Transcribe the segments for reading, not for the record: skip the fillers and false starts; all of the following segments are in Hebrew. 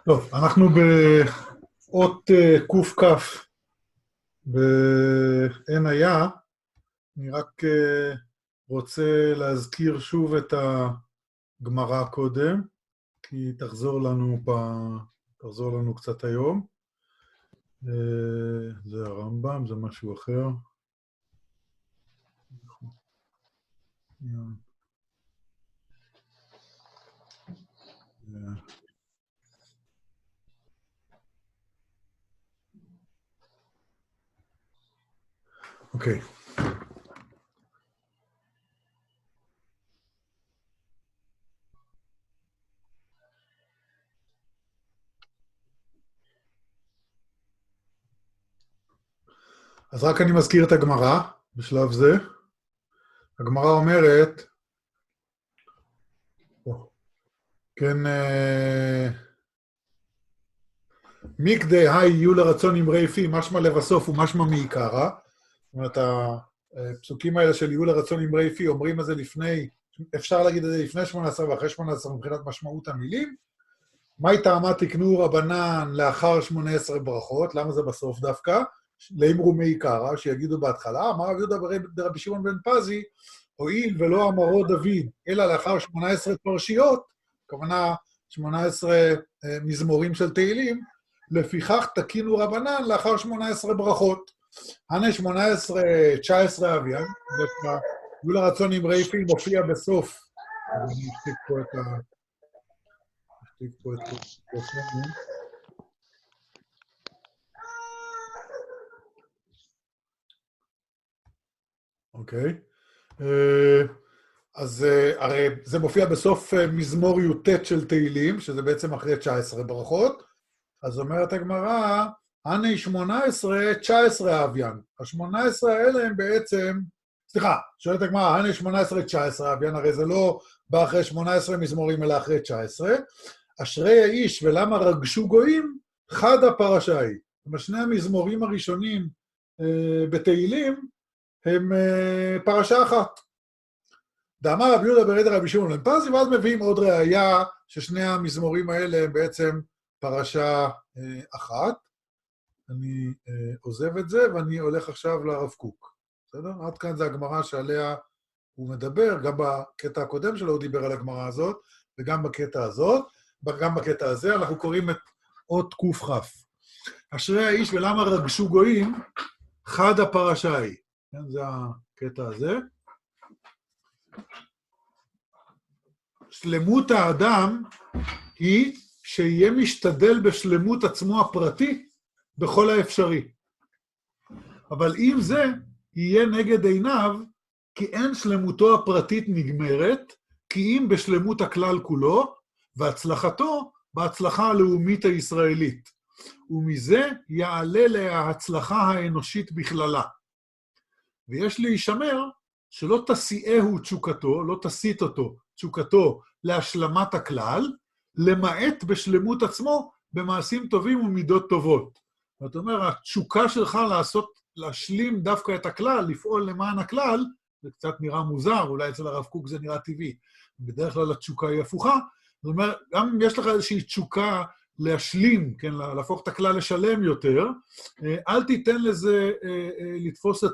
טוב, אנחנו באות קוף בעין היה. אני רק רוצה להזכיר שוב את הגמרא קודם, כי היא תחזור לנו קצת היום. זה הרמב"ם, זה משהו אחר. אוקיי. אז רק אני מזכיר את הגמרא בשלב זה. הגמרא אומרת, כן, מיקדי יהיו לרצון אמרי פי, משמע לבסוף ומשמע מעיקרא. זאת אומרת, הפסוקים האלה של יהיו לרצון אמרי פי, אומרים את זה לפני, אפשר להגיד את זה לפני 18 ואחרי 18 מבחינת משמעות המילים. מהי טעמה תקנו רבנן לאחר 18 ברכות? למה זה בסוף דווקא? לאמרו מעיקרא, שיגידו בהתחלה, אמר רבי יהודה ברבי שמעון בן פזי, הואיל ולא אמרו דוד, אלא לאחר 18 פרשיות, הכוונה 18 מזמורים של תהילים, לפיכך תקינו רבנן לאחר 18 ברכות. הנה 18, 19 אביין, יהיו לרצון אמרי פי מופיע בסוף. אני אשתיק פה את הפרסומים. אוקיי. אז הרי זה מופיע בסוף מזמור י"ט של תהילים, שזה בעצם אחרי 19 ברכות. אז אומרת הגמרא, הנה 18, 19 אביין. ה-18 האלה הם בעצם, סליחה, שואלת הגמרא, הנה 18, 19 אביין, הרי זה לא בא אחרי 18 מזמורים, אלא אחרי 19. אשרי האיש ולמה רגשו גויים, חד הפרשה היא. זאת אומרת, שני המזמורים הראשונים בתהילים, הם פרשה אחת. דאמר רבי יהודה ברבי רבי שמעון בן פזי, ואז מביאים עוד ראיה ששני המזמורים האלה הם בעצם פרשה אחת. אני עוזב את זה, ואני הולך עכשיו לרב קוק. בסדר? עד כאן זה הגמרא שעליה הוא מדבר, גם בקטע הקודם שלו הוא דיבר על הגמרא הזאת, וגם בקטע הזאת, גם בקטע הזה, אנחנו קוראים את אות קוף. אשרי האיש ולמה רגשו גויים, חד הפרשה היא. כן, זה הקטע הזה. שלמות האדם היא שיהיה משתדל בשלמות עצמו הפרטי בכל האפשרי. אבל אם זה יהיה נגד עיניו, כי אין שלמותו הפרטית נגמרת, כי אם בשלמות הכלל כולו, והצלחתו בהצלחה הלאומית הישראלית. ומזה יעלה להצלחה האנושית בכללה. ויש להישמר שלא תסיעהו תשוקתו, לא תסיט אותו, תשוקתו להשלמת הכלל, למעט בשלמות עצמו במעשים טובים ומידות טובות. זאת אומרת, התשוקה שלך להשלים דווקא את הכלל, לפעול למען הכלל, זה קצת נראה מוזר, אולי אצל הרב קוק זה נראה טבעי. בדרך כלל התשוקה היא הפוכה. זאת אומרת, גם אם יש לך איזושהי תשוקה להשלים, כן, להפוך את הכלל לשלם יותר, אל תיתן לזה לתפוס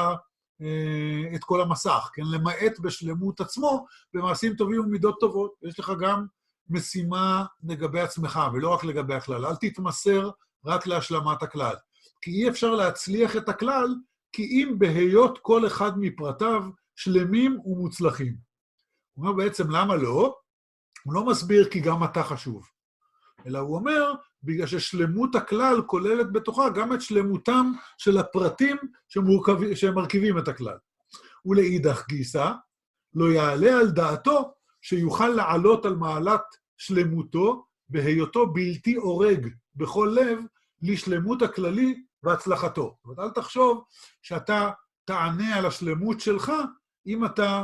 את כל המסך, כן, למעט בשלמות עצמו, במעשים טובים ומידות טובות. יש לך גם משימה לגבי עצמך, ולא רק לגבי הכלל. אל תתמסר רק להשלמת הכלל. כי אי אפשר להצליח את הכלל, כי אם בהיות כל אחד מפרטיו שלמים ומוצלחים. הוא אומר בעצם, למה לא? הוא לא מסביר כי גם אתה חשוב. אלא הוא אומר, בגלל ששלמות הכלל כוללת בתוכה גם את שלמותם של הפרטים שמרכיבים את הכלל. ולאידך גיסא, לא יעלה על דעתו שיוכל לעלות על מעלת שלמותו, בהיותו בלתי אורג בכל לב לשלמות הכללי והצלחתו. זאת אומרת, אל תחשוב שאתה תענה על השלמות שלך, אם אתה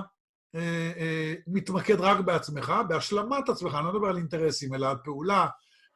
מתמקד רק בעצמך, בהשלמת עצמך, אני לא מדבר על אינטרסים, אלא על פעולה,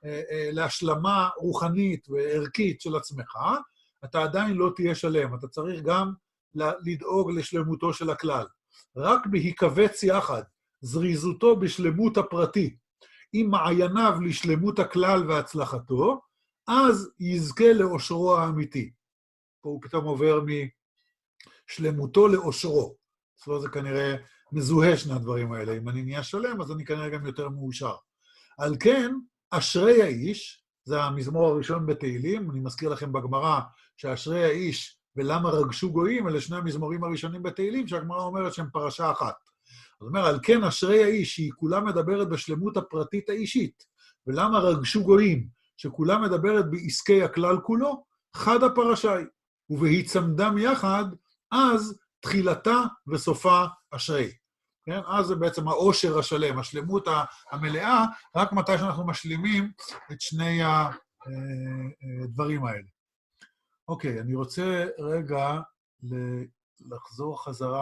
להשלמה רוחנית וערכית של עצמך, אתה עדיין לא תהיה שלם, אתה צריך גם לדאוג לשלמותו של הכלל. רק בהיקבץ יחד, זריזותו בשלמות הפרטי, עם מעייניו לשלמות הכלל והצלחתו, אז יזכה לאושרו האמיתי. פה הוא פתאום עובר משלמותו לאושרו. זאת אומרת, זה כנראה מזוהה שני הדברים האלה. אם אני נהיה שלם, אז אני כנראה גם יותר מאושר. על כן, אשרי האיש, זה המזמור הראשון בתהילים, אני מזכיר לכם בגמרא שאשרי האיש ולמה רגשו גויים, אלה שני המזמורים הראשונים בתהילים, שהגמרא אומרת שהם פרשה אחת. זאת אומרת, על כן אשרי האיש, שהיא כולה מדברת בשלמות הפרטית האישית, ולמה רגשו גויים, שכולה מדברת בעסקי הכלל כולו, חד הפרשה היא, ובהיצמדם יחד, אז תחילתה וסופה אשרי. כן? אז זה בעצם העושר השלם, השלמות המלאה, רק מתי שאנחנו משלימים את שני הדברים האלה. אוקיי, אני רוצה רגע לחזור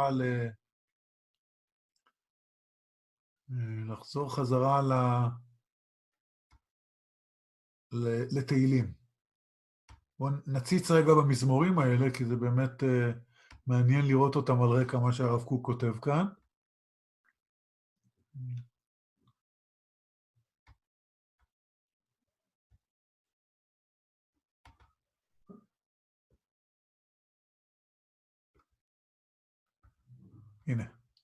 חזרה לתהילים. בואו נציץ רגע במזמורים האלה, כי זה באמת מעניין לראות אותם על רקע מה שהרב קוק כותב כאן. הנה.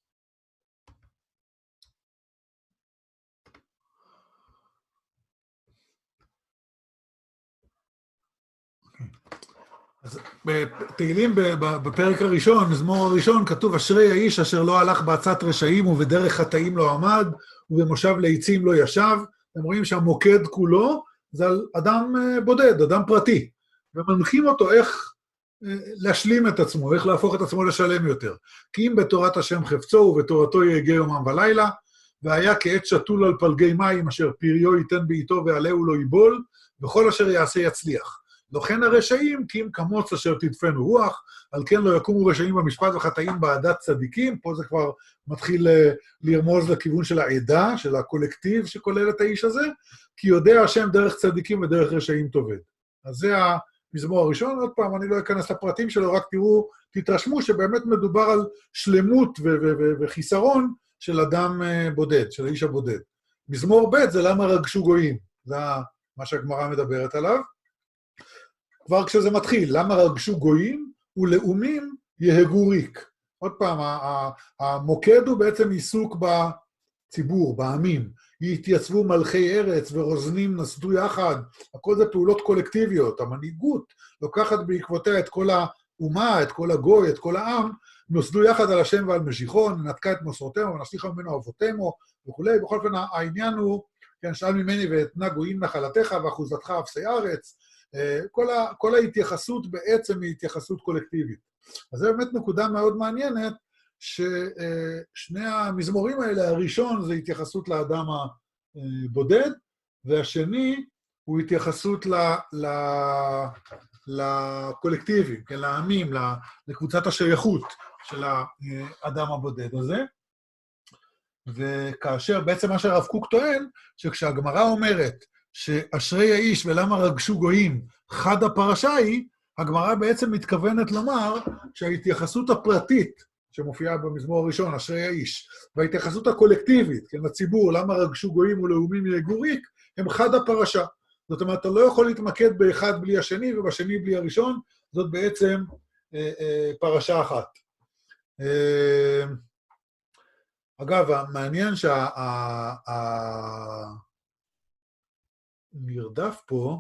אז בתהילים בפרק הראשון, מזמור הראשון, כתוב אשרי האיש אשר לא הלך בעצת רשעים ובדרך חטאים לא עמד ובמושב לעצים לא ישב. אתם רואים שהמוקד כולו זה על אדם בודד, אדם פרטי, ומנחים אותו איך להשלים את עצמו, איך להפוך את עצמו לשלם יותר. כי אם בתורת השם חפצו ובתורתו יהגה יומם ולילה, והיה כעת שתול על פלגי מים אשר פריו ייתן בעיתו ועלהו לא ייבול, וכל אשר יעשה יצליח. לכן הרשעים, כי אם כמוץ אשר תדפנו רוח, על כן לא יקומו רשעים במשפט וחטאים בעדת צדיקים, פה זה כבר מתחיל לרמוז לכיוון של העדה, של הקולקטיב שכולל את האיש הזה, כי יודע השם דרך צדיקים ודרך רשעים תאבד. אז זה המזמור הראשון, עוד פעם, אני לא אכנס לפרטים שלו, רק תראו, תתרשמו שבאמת מדובר על שלמות וחיסרון של אדם בודד, של האיש הבודד. מזמור ב' זה למה רגשו גויים, זה מה שהגמרא מדברת עליו. כבר כשזה מתחיל, למה רגשו גויים ולאומים יהגו ריק. עוד פעם, המוקד הוא בעצם עיסוק בציבור, בעמים. יתייצבו מלכי ארץ ורוזנים נסדו יחד, הכל זה פעולות קולקטיביות. המנהיגות לוקחת בעקבותיה את כל האומה, את כל הגוי, את כל העם, נוסדו יחד על השם ועל משיחון, נתקה את מסורתנו ונשליכה ממנו אבותינו וכו'. בכל אופן, העניין הוא, כן, שאל ממני ואתנה גויים נחלתך ואחוזתך אפסי ארץ, כל ההתייחסות בעצם היא התייחסות קולקטיבית. אז זו באמת נקודה מאוד מעניינת, ששני המזמורים האלה, הראשון זה התייחסות לאדם הבודד, והשני הוא התייחסות לקולקטיבים, כן, לעמים, לקבוצת השייכות של האדם הבודד הזה. וכאשר בעצם מה שהרב קוק טוען, שכשהגמרא אומרת, שאשרי האיש ולמה רגשו גויים חד הפרשה היא, הגמרא בעצם מתכוונת לומר שההתייחסות הפרטית שמופיעה במזמור הראשון, אשרי האיש, וההתייחסות הקולקטיבית, כן, לציבור, למה רגשו גויים ולאומים יהגו ריק, הם חד הפרשה. זאת אומרת, אתה לא יכול להתמקד באחד בלי השני ובשני בלי הראשון, זאת בעצם פרשה אחת. אגב, מעניין נרדף פה,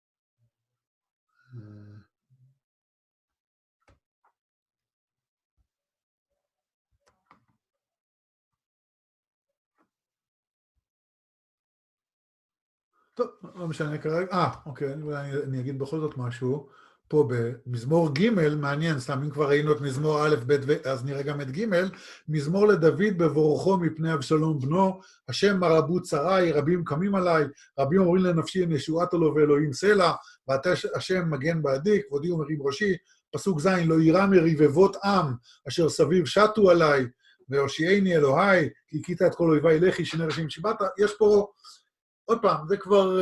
טוב, לא משנה כרגע, אוקיי, אני אגיד בכל זאת משהו, פה במזמור ג' מעניין, סתם אם כבר ראינו את מזמור א', ב', אז נראה גם את ג', מזמור לדוד בבורחו מפני אבשלום בנו, השם מרבו צרי, רבים קמים עליי, רבים אומרים לנפשי אין ישועת לו ואלוהים סלע, ואתה השם מגן בעדי, כבודי ומרים ראשי, פסוק ז', לא יירא מריבבות עם, אשר סביב שטו עליי, והושיעני אלוהי, כי הכית את כל אויבי לכי, שני ראשים שיבעת, יש פה, עוד פעם, זה כבר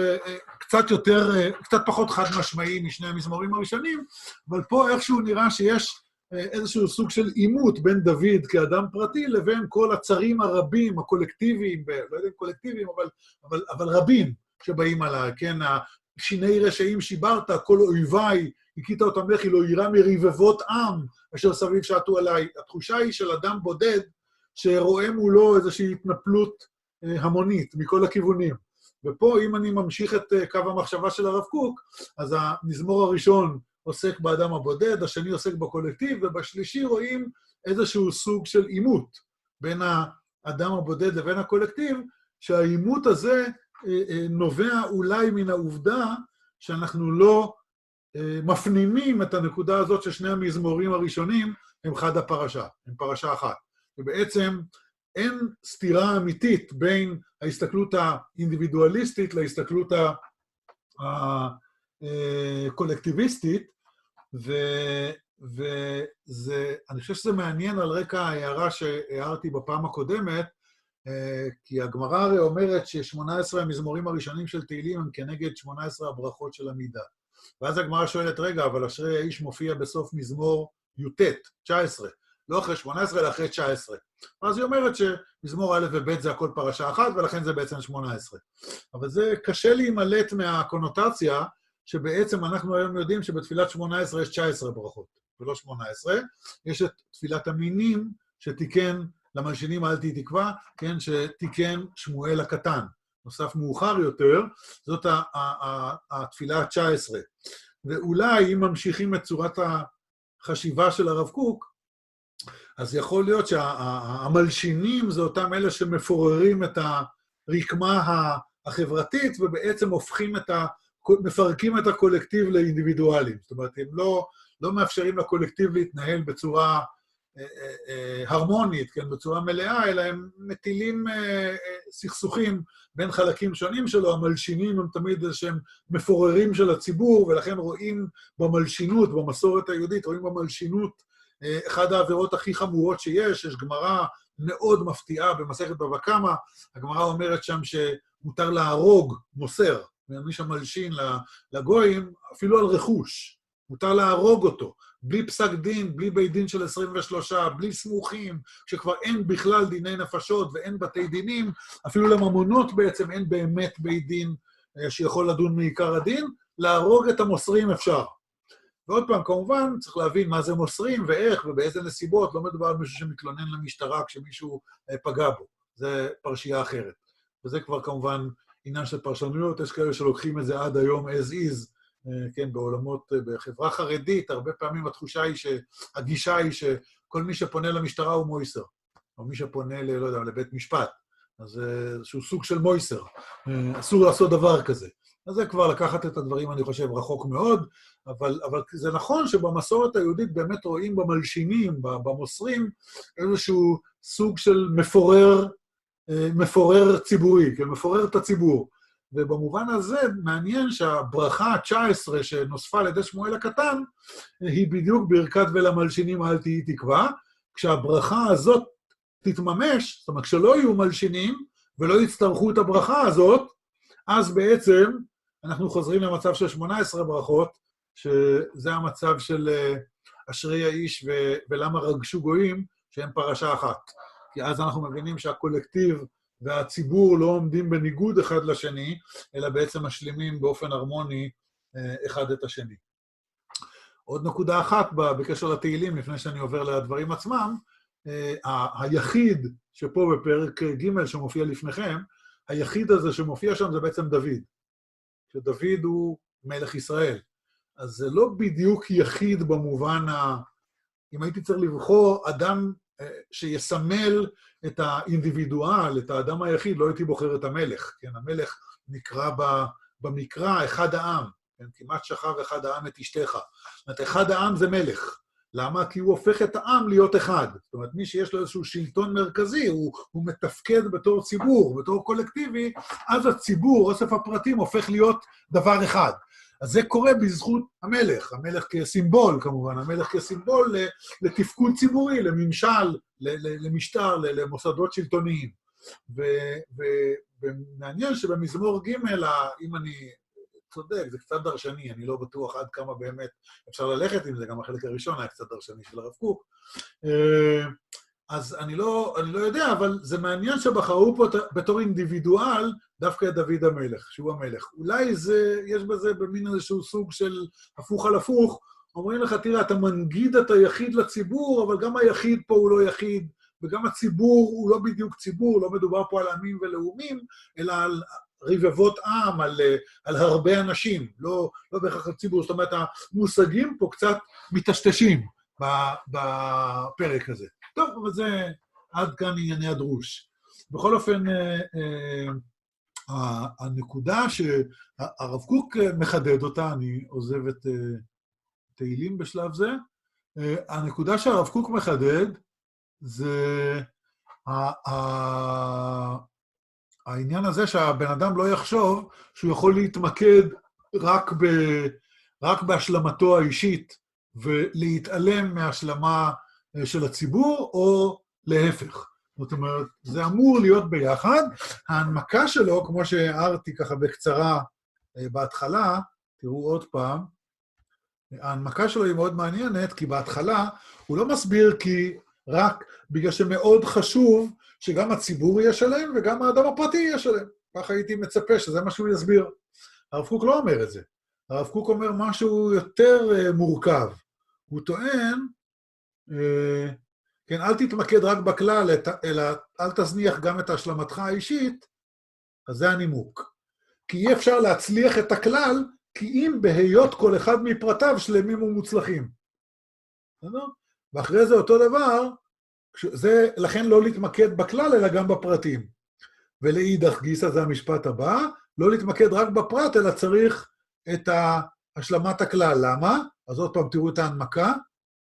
קצת פחות חד משמעי משני המזמורים הראשונים, אבל פה איכשהו נראה שיש איזשהו סוג של עימות בין דוד כאדם פרטי לבין כל הצרים הרבים, הקולקטיביים, לא יודע אם קולקטיביים, אבל רבים שבאים עליי, כן? שיני רשעים שיברת, כל אויביי, הכית אותם לכי, לא יירא מריבבות עם, אשר סביב שעטו עליי. התחושה היא של אדם בודד, שרואה מולו איזושהי התנפלות המונית מכל הכיוונים. ופה, אם אני ממשיך את קו המחשבה של הרב קוק, אז המזמור הראשון עוסק באדם הבודד, השני עוסק בקולקטיב, ובשלישי רואים איזשהו סוג של עימות בין האדם הבודד לבין הקולקטיב, שהעימות הזה נובע אולי מן העובדה שאנחנו לא מפנימים את הנקודה הזאת ששני המזמורים הראשונים הם חד הפרשה, הם פרשה אחת. ובעצם אין סתירה אמיתית בין ההסתכלות האינדיבידואליסטית להסתכלות הקולקטיביסטית, ואני חושב שזה מעניין על רקע ההערה שהערתי בפעם הקודמת, כי הגמרא הרי אומרת ש18 המזמורים הראשונים של תהילים הם כנגד 18 הברכות של המידה. ואז הגמרא שואלת, רגע, אבל אשרי האיש מופיע בסוף מזמור י"ט, 19, לא אחרי 18, אלא אחרי 19. אז היא אומרת שמזמור א' וב' זה הכל פרשה אחת, ולכן זה בעצם 18. אבל זה קשה להימלט מהקונוטציה, שבעצם אנחנו היום יודעים שבתפילת 18 יש 19 ברכות, ולא 18. יש את תפילת המינים שתיקן למלשינים אל תהי תקווה, כן, שתיקן שמואל הקטן. נוסף מאוחר יותר, זאת התפילה ה-19. ואולי אם ממשיכים את צורת החשיבה של הרב קוק, אז יכול להיות שהמלשינים זה אותם אלה שמפוררים את הרקמה החברתית, ובעצם מפרקים את הקולקטיב לאינדיבידואלים. זאת אומרת, הם לא מאפשרים לקולקטיב להתנהל בצורה הרמונית, כן, בצורה מלאה, אלא הם מטילים סכסוכים בין חלקים שונים שלו. המלשינים הם תמיד איזשהם מפוררים של הציבור, ולכן רואים במלשינות, במסורת היהודית, רואים במלשינות אחד העבירות הכי חמורות שיש. יש גמרא מאוד מפתיעה במסכת בבא קמא, הגמרא אומרת שם שמותר להרוג מוסר, מי שמלשין לגויים, אפילו על רכוש, מותר להרוג אותו, בלי פסק דין, בלי בית דין של 23, בלי סמוכים, כשכבר אין בכלל דיני נפשות ואין בתי דינים, אפילו לממונות בעצם אין באמת בית דין שיכול לדון מעיקר הדין, להרוג את המוסרים אפשר. ועוד פעם, כמובן, צריך להבין מה זה מוסרים ואיך ובאיזה נסיבות, לא מדובר על מישהו שמתלונן למשטרה כשמישהו פגע בו, זה פרשייה אחרת. וזה כבר כמובן עניין של פרשנויות, יש כאלה שלוקחים את זה עד היום as is, כן, בעולמות, בחברה חרדית, הרבה פעמים התחושה היא הגישה היא שכל מי שפונה למשטרה הוא מויסר, או מי שפונה, לא יודע, לבית משפט, אז שהוא סוג של מויסר, אסור לעשות דבר כזה. אז זה כבר לקחת את הדברים, אני חושב, רחוק מאוד, אבל זה נכון שבמסורת היהודית באמת רואים במלשינים, במוסרים, איזשהו סוג של מפורר ציבורי, כן, מפורר את הציבור. ובמובן הזה מעניין שהברכה ה-19 שנוספה על ידי שמואל הקטן, היא בדיוק ברכת ולמלשינים אל תהי תקווה. כשהברכה הזאת תתממש, זאת אומרת, כשלא יהיו מלשינים ולא יצטרכו את הברכה הזאת, אז בעצם אנחנו חוזרים למצב של 18 ברכות, שזה המצב של אשרי האיש ולמה רגשו גויים, שהם פרשה אחת. כי אז אנחנו מבינים שהקולקטיב והציבור לא עומדים בניגוד אחד לשני, אלא בעצם משלימים באופן הרמוני אחד את השני. עוד נקודה אחת בקשר לתהילים, לפני שאני עובר לדברים עצמם, היחיד שפה בפרק ג' שמופיע לפניכם, היחיד הזה שמופיע שם זה בעצם דוד. שדוד הוא מלך ישראל. אז זה לא בדיוק יחיד במובן אם הייתי צריך לבחור אדם שיסמל את האינדיבידואל, את האדם היחיד, לא הייתי בוחר את המלך. כן, המלך נקרא במקרא אחד העם, כן, כמעט שכב אחד העם את אשתך. זאת אומרת, אחד העם זה מלך. למה? כי הוא הופך את העם להיות אחד. זאת אומרת, מי שיש לו איזשהו שלטון מרכזי, הוא מתפקד בתור ציבור, בתור קולקטיבי, אז הציבור, אוסף הפרטים, הופך להיות דבר אחד. אז זה קורה בזכות המלך, המלך כסימבול כמובן, המלך כסימבול לתפקוד ציבורי, לממשל, למשטר, למוסדות שלטוניים. ומעניין שבמזמור ג' אם אני צודק, זה קצת דרשני, אני לא בטוח עד כמה באמת אפשר ללכת עם זה, גם החלק הראשון היה קצת דרשני של הרב קוק. אז אני לא יודע, אבל זה מעניין שבחרו פה בתור אינדיבידואל דווקא את דוד המלך, שהוא המלך. אולי יש בזה במין איזשהו סוג של הפוך על הפוך, אומרים לך, תראה, אתה מנגיד את היחיד לציבור, אבל גם היחיד פה הוא לא יחיד, וגם הציבור הוא לא בדיוק ציבור, לא מדובר פה על עמים ולאומים, אלא על רבבות עם, על הרבה אנשים, לא בהכרח על ציבור. זאת אומרת, המושגים פה קצת מטשטשים בפרק הזה. טוב, אבל זה עד כאן ענייני הדרוש. בכל אופן, הנקודה שהרב קוק מחדד אותה, אני עוזב את תהילים בשלב זה, הנקודה שהרב קוק מחדד זה העניין הזה שהבן אדם לא יחשוב שהוא יכול להתמקד רק בהשלמתו האישית ולהתעלם מהשלמה של הציבור, או להפך. זאת אומרת, זה אמור להיות ביחד. ההנמקה שלו, כמו שהערתי ככה בקצרה בהתחלה, תראו עוד פעם, ההנמקה שלו היא מאוד מעניינת, כי בהתחלה הוא לא מסביר כי רק בגלל שמאוד חשוב שגם הציבור ישלם וגם האדם הפרטי ישלם. ככה הייתי מצפה שזה מה שהוא יסביר. הרב קוק לא אומר את זה. הרב קוק אומר משהו יותר מורכב. הוא טוען, כן, אל תתמקד רק בכלל, אלא אל תזניח גם את השלמתך האישית, אז זה הנימוק. כי אי אפשר להצליח את הכלל, כי אם בהיות כל אחד מפרטיו שלמים ומוצלחים. ואחרי זה אותו דבר, זה לכן לא להתמקד בכלל, אלא גם בפרטים. ולאידך גיסא, זה המשפט הבא, לא להתמקד רק בפרט, אלא צריך את השלמת הכלל. למה? אז עוד פעם תראו את ההנמקה.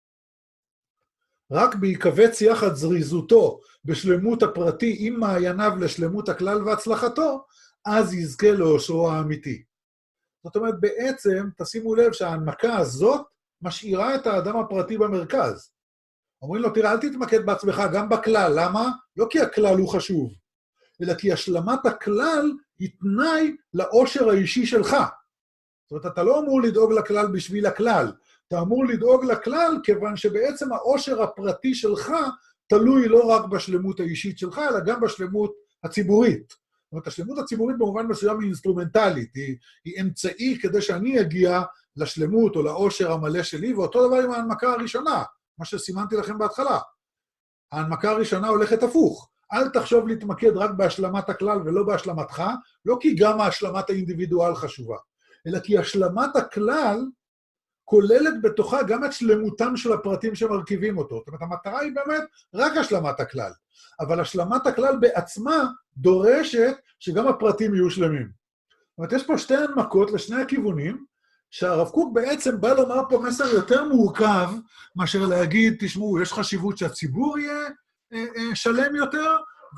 רק בהיקבץ יחד זריזותו בשלמות הפרטי עם מעייניו לשלמות הכלל והצלחתו, אז יזכה לאושרו האמיתי. זאת אומרת, בעצם, תשימו לב שההנמקה הזאת משאירה את האדם הפרטי במרכז. אומרים לו, תראה, אל תתמקד בעצמך גם בכלל. למה? לא כי הכלל הוא חשוב, אלא כי השלמת הכלל היא תנאי לאושר האישי שלך. זאת אומרת, אתה לא אמור לדאוג לכלל בשביל הכלל, אתה אמור לדאוג לכלל כיוון שבעצם האושר הפרטי שלך תלוי לא רק בשלמות האישית שלך, אלא גם בשלמות הציבורית. זאת אומרת, השלמות הציבורית במובן מסוים היא אינסטרומנטלית, היא אמצעי כדי שאני אגיע לשלמות או לאושר המלא שלי, ואותו דבר עם ההנמקה הראשונה, מה שסימנתי לכם בהתחלה. ההנמקה הראשונה הולכת הפוך. אל תחשוב להתמקד רק בהשלמת הכלל ולא בהשלמתך, לא כי גם השלמת האינדיבידואל חשובה, אלא כי השלמת הכלל כוללת בתוכה גם את שלמותם של הפרטים שמרכיבים אותו. זאת אומרת, המטרה היא באמת רק השלמת הכלל. אבל השלמת הכלל בעצמה דורשת שגם הפרטים יהיו שלמים. זאת אומרת, יש פה שתי הנמקות לשני הכיוונים, שהרב קוק בעצם בא לומר פה מסר יותר מורכב, מאשר להגיד, תשמעו, יש חשיבות שהציבור יהיה שלם יותר,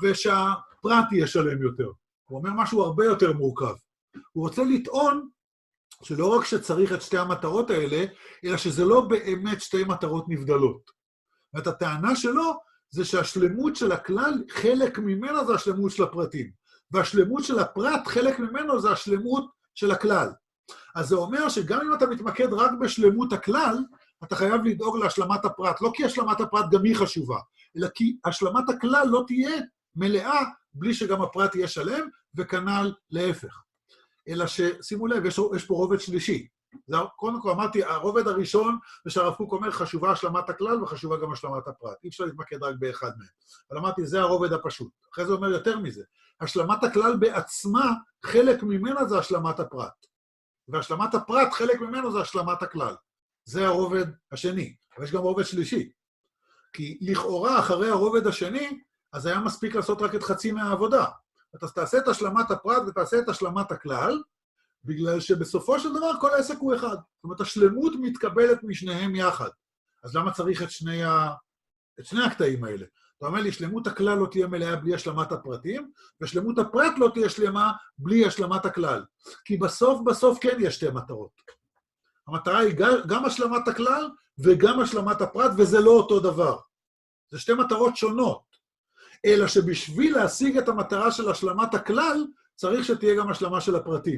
ושהפרט יהיה שלם יותר. הוא אומר משהו הרבה יותר מורכב. הוא רוצה לטעון שלא רק שצריך את שתי המטרות האלה, אלא שזה לא באמת שתי מטרות נבדלות. ואת הטענה שלו זה שהשלמות של הכלל, חלק ממנו זה השלמות של הפרטים. והשלמות של הפרט, חלק ממנו זה השלמות של הכלל. אז זה אומר שגם אם אתה מתמקד רק בשלמות הכלל, אתה חייב לדאוג להשלמת הפרט. לא כי השלמת הפרט גם היא חשובה, אלא כי השלמת הכלל לא תהיה מלאה בלי שגם הפרט יהיה שלם, וכנ"ל להפך. אלא ששימו לב, יש פה רובד שלישי. קודם כל אמרתי, הרובד הראשון, זה שהרב קוק אומר, חשובה השלמת הכלל וחשובה גם השלמת הפרט. אי אפשר להתמקד רק באחד מהם. אבל אמרתי, זה הרובד הפשוט. אחרי זה אומר יותר מזה. השלמת הכלל בעצמה, חלק ממנה זה השלמת הפרט. והשלמת הפרט, חלק ממנו זה השלמת הכלל. זה הרובד השני. אבל יש גם רובד שלישי. כי לכאורה, אחרי הרובד השני, אז היה מספיק לעשות רק את חצי מהעבודה. אתה תעשה את השלמת הפרט ותעשה את השלמת הכלל, בגלל שבסופו של דבר כל העסק הוא אחד. זאת אומרת, השלמות מתקבלת משניהם יחד. אז למה צריך את שני הקטעים האלה? אתה אומר לי, שלמות הכלל לא תהיה מלאה בלי השלמת הפרטים, ושלמות הפרט לא תהיה שלמה בלי השלמת הכלל. כי בסוף כן יש שתי מטרות. המטרה היא גם השלמת הכלל וגם השלמת הפרט, וזה לא אותו דבר. זה שתי מטרות שונות. אלא שבשביל להשיג את המטרה של השלמת הכלל, צריך שתהיה גם השלמה של הפרטים.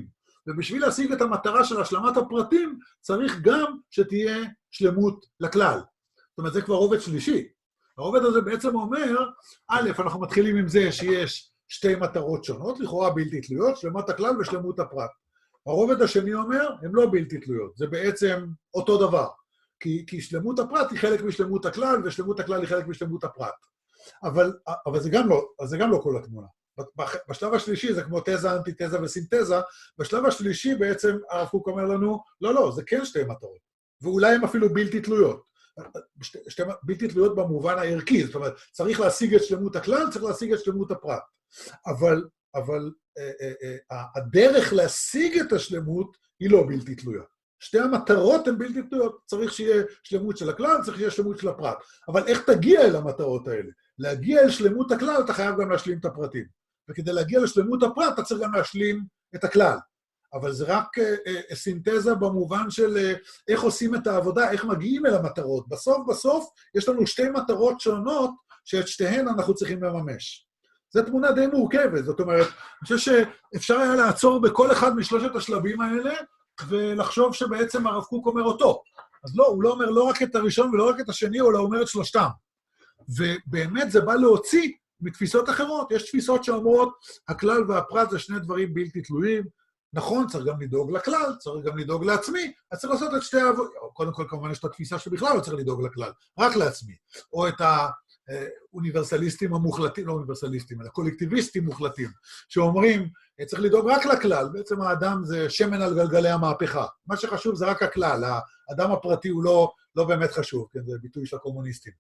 ובשביל להשיג את המטרה של השלמת הפרטים, צריך גם שתהיה שלמות לכלל. זאת אומרת, זה כבר רובד שלישי. הרובד הזה בעצם אומר, א', אנחנו מתחילים עם זה שיש שתי מטרות שונות, לכאורה בלתי תלויות, שלמות הכלל ושלמות הפרט. הרובד השני אומר, הם לא בלתי תלויות, זה בעצם אותו דבר. כי שלמות הפרט היא חלק משלמות הכלל, ושלמות הכלל היא חלק משלמות הפרט. אבל זה גם לא כל התמונה. בשלב השלישי זה כמו תזה, אנטיתזה וסינתזה, בשלב השלישי בעצם הרב קוק אומר לנו, לא, זה כן שתי מטרות, ואולי הן אפילו בלתי תלויות. בלתי תלויות במובן הערכי, זאת אומרת, צריך להשיג את שלמות הכלל, צריך להשיג את שלמות הפרט. אבל הדרך להשיג את השלמות היא לא בלתי תלויה. שתי המטרות הן בלתי תלויות, צריך שיהיה שלמות של הכלל, צריך שיהיה שלמות של הפרט. אבל איך תגיע אל המטרות האלה? להגיע אל שלמות הכלל, אתה חייב גם להשלים את הפרטים. וכדי להגיע לשלמות הפרט, אתה צריך גם להשלים את הכלל. אבל זה רק סינתזה במובן של איך עושים את העבודה, איך מגיעים אל המטרות. בסוף יש לנו שתי מטרות שונות, שאת שתיהן אנחנו צריכים לממש. זו תמונה די מורכבת, זאת אומרת, אני חושב שאפשר היה לעצור בכל אחד משלושת השלבים האלה, ולחשוב שבעצם הרב קוק אומר אותו. אז לא, הוא לא אומר לא רק את הראשון ולא רק את השני, אלא הוא אומר את שלושתם. ובאמת זה בא להוציא מתפיסות אחרות. יש תפיסות שאומרות, הכלל והפרט זה שני דברים בלתי תלויים. נכון, צריך גם לדאוג לכלל, צריך גם לדאוג לעצמי, אז צריך לעשות את שתי העבודות. קודם כל, כמובן, יש את התפיסה שבכלל לא צריך לדאוג לכלל, רק לעצמי. או את האוניברסליסטים המוחלטים, לא אוניברסליסטים, אלא קולקטיביסטים מוחלטים, שאומרים, צריך לדאוג רק לכלל, בעצם האדם זה שמן על גלגלי המהפכה. מה שחשוב זה רק הכלל, האדם הפרטי הוא לא באמת חשוב, כן, זה ביטוי של הקומוניסטים.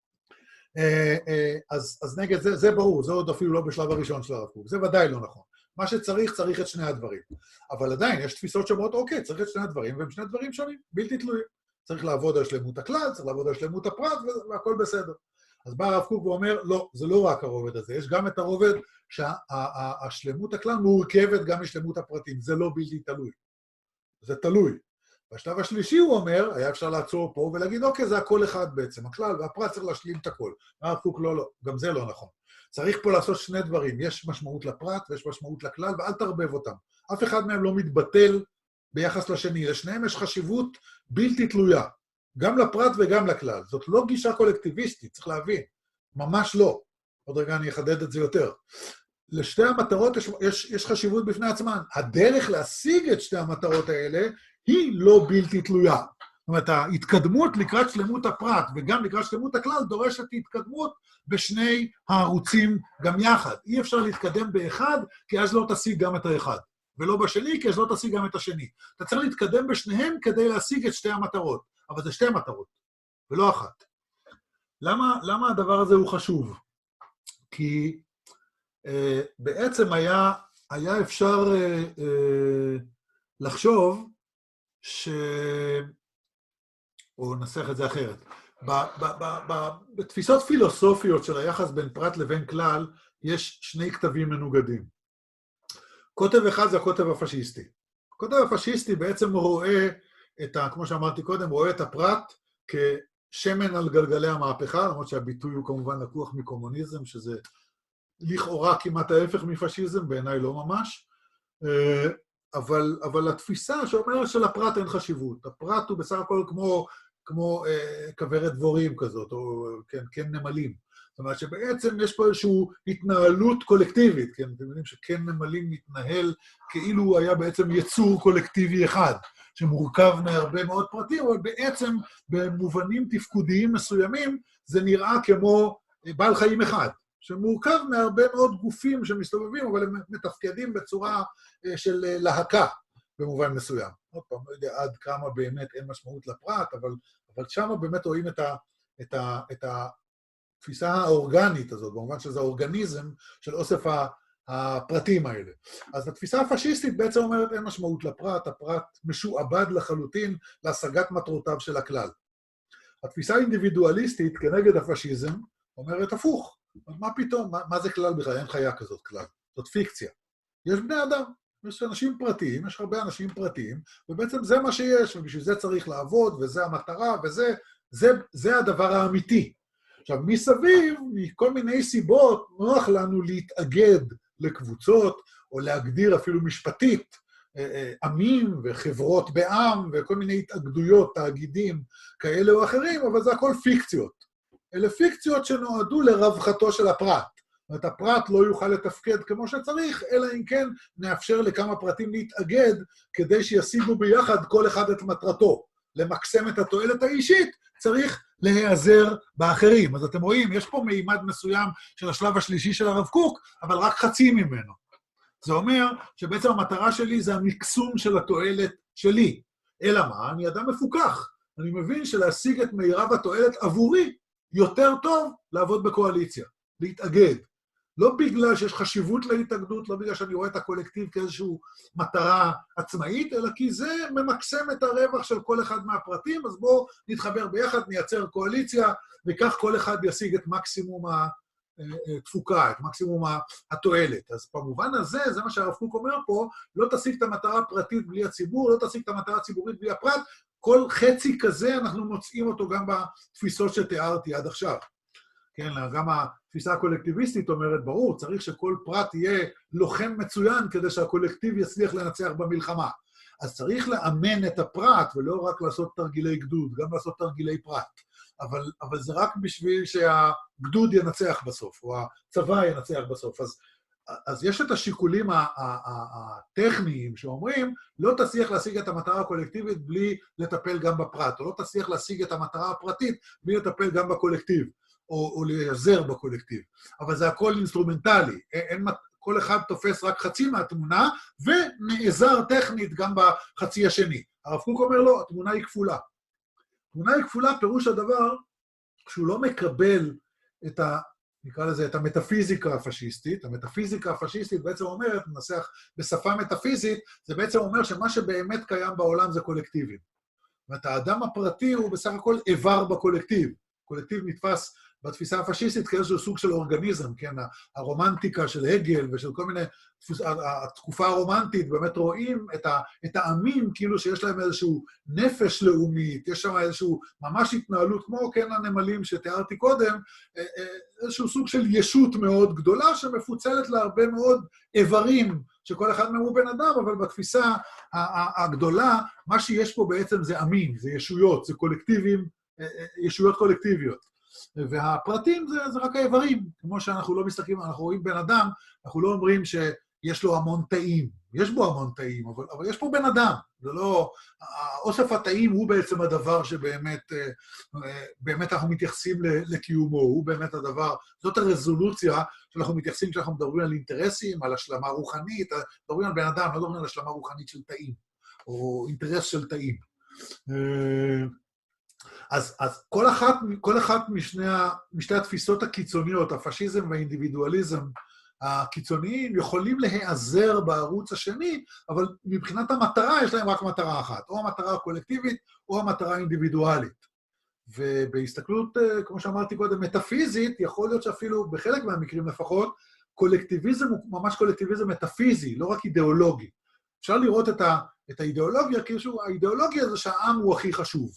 אז נגד זה ברור, זה עוד אפילו לא בשלב הראשון של הרב קוק, זה ודאי לא נכון. מה שצריך, צריך את שני הדברים. אבל עדיין, יש תפיסות שאומרות, אוקיי, צריך את שני הדברים, והם שני דברים שונים, בלתי תלויים. צריך לעבוד על שלמות הכלל, צריך לעבוד על שלמות הפרט, והכל בסדר. אז בא הרב קוק ואומר, לא, זה לא רק הרובד הזה, יש גם את הרובד שהשלמות הכלל מורכבת גם משלמות הפרטים, זה לא בלתי תלוי. זה תלוי. בשלב השלישי הוא אומר, היה אפשר לעצור פה ולהגיד, אוקיי, זה הכל אחד בעצם, הכלל והפרט צריך להשלים את הכל. הרב קוק לא, גם זה לא נכון. צריך פה לעשות שני דברים, יש משמעות לפרט ויש משמעות לכלל, ואל תרבב אותם. אף אחד מהם לא מתבטל ביחס לשני, לשניהם יש חשיבות בלתי תלויה, גם לפרט וגם לכלל. זאת לא גישה קולקטיביסטית, צריך להבין, ממש לא. עוד רגע אני אחדד את זה יותר. לשתי המטרות יש חשיבות בפני עצמן. הדרך להשיג את שתי המטרות האלה היא לא בלתי תלויה. זאת אומרת, ההתקדמות לקראת שלמות הפרט וגם לקראת שלמות הכלל דורשת התקדמות בשני הערוצים גם יחד. אי אפשר להתקדם באחד, כי אז לא תשיג גם את האחד. ולא בשני, כי אז לא תשיג גם את השני. אתה צריך להתקדם בשניהם כדי להשיג את שתי המטרות. אבל זה שתי מטרות, ולא אחת. למה הדבר הזה הוא חשוב? כי בעצם היה אפשר לחשוב או נסח את זה אחרת. בתפיסות פילוסופיות של היחס בין פרט לבין כלל, יש שני כתבים מנוגדים. כותב אחד זה הכותב הפשיסטי. הכותב הפשיסטי בעצם רואה כמו שאמרתי קודם, רואה את הפרט כשמן על גלגלי המהפכה, למרות שהביטוי הוא כמובן לקוח מקומוניזם, שזה לכאורה כמעט ההפך מפשיזם, בעיניי לא ממש, אבל התפיסה שאומרת שלפרט אין חשיבות. הפרט הוא בסך הכל כמו כוורת דבורים כזאת, או כן נמלים. זאת אומרת שבעצם יש פה איזושהי התנהלות קולקטיבית, כן? אתם יודעים שכן נמלים מתנהל כאילו הוא היה בעצם יצור קולקטיבי אחד, שמורכב מהרבה מאוד פרטים, אבל בעצם במובנים תפקודיים מסוימים זה נראה כמו בעל חיים אחד, שמורכב מהרבה מאוד גופים שמסתובבים, אבל הם מתפקדים בצורה של להקה במובן מסוים. עוד פעם, לא יודע עד כמה באמת אין משמעות לפרט, אבל שם באמת רואים את התפיסה האורגנית הזאת, במובן שזה האורגניזם של אוסף הפרטים האלה. אז התפיסה הפשיסטית בעצם אומרת אין משמעות לפרט, הפרט משועבד לחלוטין להשגת מטרותיו של הכלל. התפיסה האינדיבידואליסטית כנגד הפשיזם אומרת הפוך. מה פתאום? מה זה כלל בכלל? אין חיה כזאת כלל. זאת פיקציה. יש בני אדם, יש אנשים פרטיים, יש הרבה אנשים פרטיים, ובעצם זה מה שיש, ובשביל זה צריך לעבוד, וזה המטרה, זה הדבר האמיתי. עכשיו, מסביב, מכל מיני סיבות, נוח לנו להתאגד לקבוצות, או להגדיר אפילו משפטית עמים וחברות בעם וכל מיני התאגדויות, תאגידים כאלה או אחרים, אבל זה הכל פיקציות. אלה פיקציות שנועדו לרווחתו של הפרט. זאת אומרת, הפרט לא יוכל לתפקד כמו שצריך, אלא אם כן נאפשר לכמה פרטים להתאגד כדי שישיגו ביחד כל אחד את מטרתו. למקסם את התועלת האישית, צריך להיעזר באחרים. אז אתם רואים, יש פה מימד מסוים של השלב השלישי של הרב קוק, אבל רק חצי ממנו. זה אומר שבעצם המטרה שלי זה המקסום של התועלת שלי. אלא מה? אני אדם מפוקח. אני מבין שלהשיג את מירב התועלת עבורי יותר טוב לעבוד בקואליציה, להתאגד. לא בגלל שיש חשיבות להתאגדות, לא בגלל שאני רואה את הקולקטיב כאיזושהי מטרה עצמאית, אלא כי זה ממקסם את הרווח של כל אחד מהפרטים, אז בואו נתחבר ביחד, נייצר קואליציה, וכך כל אחד ישיג את מקסימום התפוקה, את מקסימום התועלת. אז במובן הזה, זה מה שהרב קוק אומר פה, לא תשיג את המטרה הפרטית בלי הציבור, לא תשיג את המטרה הציבורית בלי הפרט, כל חצי כזה אנחנו מוצאים אותו גם בתפיסות שתיארתי עד עכשיו. כן, גם התפיסה הקולקטיביסטית אומרת, ברור, צריך שכל פרט יהיה לוחם מצוין כדי שהקולקטיב יצליח לנצח במלחמה. אז צריך לאמן את הפרט ולא רק לעשות תרגילי גדוד, גם לעשות תרגילי פרט. אבל זה רק בשביל שהגדוד ינצח בסוף, או הצבא ינצח בסוף. אז יש את השיקולים הטכניים שאומרים, לא תצליח להשיג את המטרה הקולקטיבית בלי לטפל גם בפרט, או לא תצליח להשיג את המטרה הפרטית בלי לטפל גם בקולקטיב, או להיעזר בקולקטיב. אבל זה הכל אינסטרומנטלי, כל אחד תופס רק חצי מהתמונה, ונעזר טכנית גם בחצי השני. הרב קוק אומר לו, התמונה היא כפולה. התמונה היא כפולה, פירוש הדבר, שהוא לא מקבל את נקרא לזה, את המטאפיזיקה הפשיסטית. המטאפיזיקה הפשיסטית בעצם אומרת, ננסח בשפה מטאפיזית, זה בעצם אומר שמה שבאמת קיים בעולם זה קולקטיבים. זאת אומרת, האדם הפרטי הוא בסך הכל איבר בקולקטיב. קולקטיב נתפס בתפיסה הפשיסטית כאיזשהו סוג של אורגניזם, כן? הרומנטיקה של הגל ושל כל מיני, התקופה הרומנטית, באמת רואים את העמים כאילו שיש להם איזשהו נפש לאומית, יש שם איזשהו ממש התנהלות, כמו כן הנמלים שתיארתי קודם, איזשהו סוג של ישות מאוד גדולה שמפוצלת להרבה מאוד איברים, שכל אחד מהם הוא בן אדם, אבל בתפיסה הגדולה, מה שיש פה בעצם זה עמים, זה ישויות, זה קולקטיבים, ישויות קולקטיביות. והפרטים זה רק האיברים, כמו שאנחנו לא מסתכלים, אנחנו רואים בן אדם, אנחנו לא אומרים שיש לו המון תאים, יש בו המון תאים, אבל יש פה בן אדם, זה לא, האוסף התאים הוא בעצם הדבר שבאמת אנחנו מתייחסים לקיומו, הוא באמת הדבר, זאת הרזולוציה שאנחנו מתייחסים כשאנחנו מדברים על אינטרסים, על השלמה רוחנית, מדברים על בן אדם, לא מדברים על השלמה רוחנית של תאים, או אינטרס של תאים. אז כל אחת משתי התפיסות הקיצוניות, הפשיזם והאינדיבידואליזם הקיצוניים, יכולים להיעזר בערוץ השני, אבל מבחינת המטרה יש להם רק מטרה אחת, או המטרה הקולקטיבית או המטרה האינדיבידואלית. ובהסתכלות, כמו שאמרתי קודם, מטאפיזית, יכול להיות שאפילו בחלק מהמקרים לפחות, קולקטיביזם הוא ממש קולקטיביזם מטאפיזי, לא רק אידיאולוגי. אפשר לראות את האידיאולוגיה, כאילו האידיאולוגיה זה שהעם הוא הכי חשוב.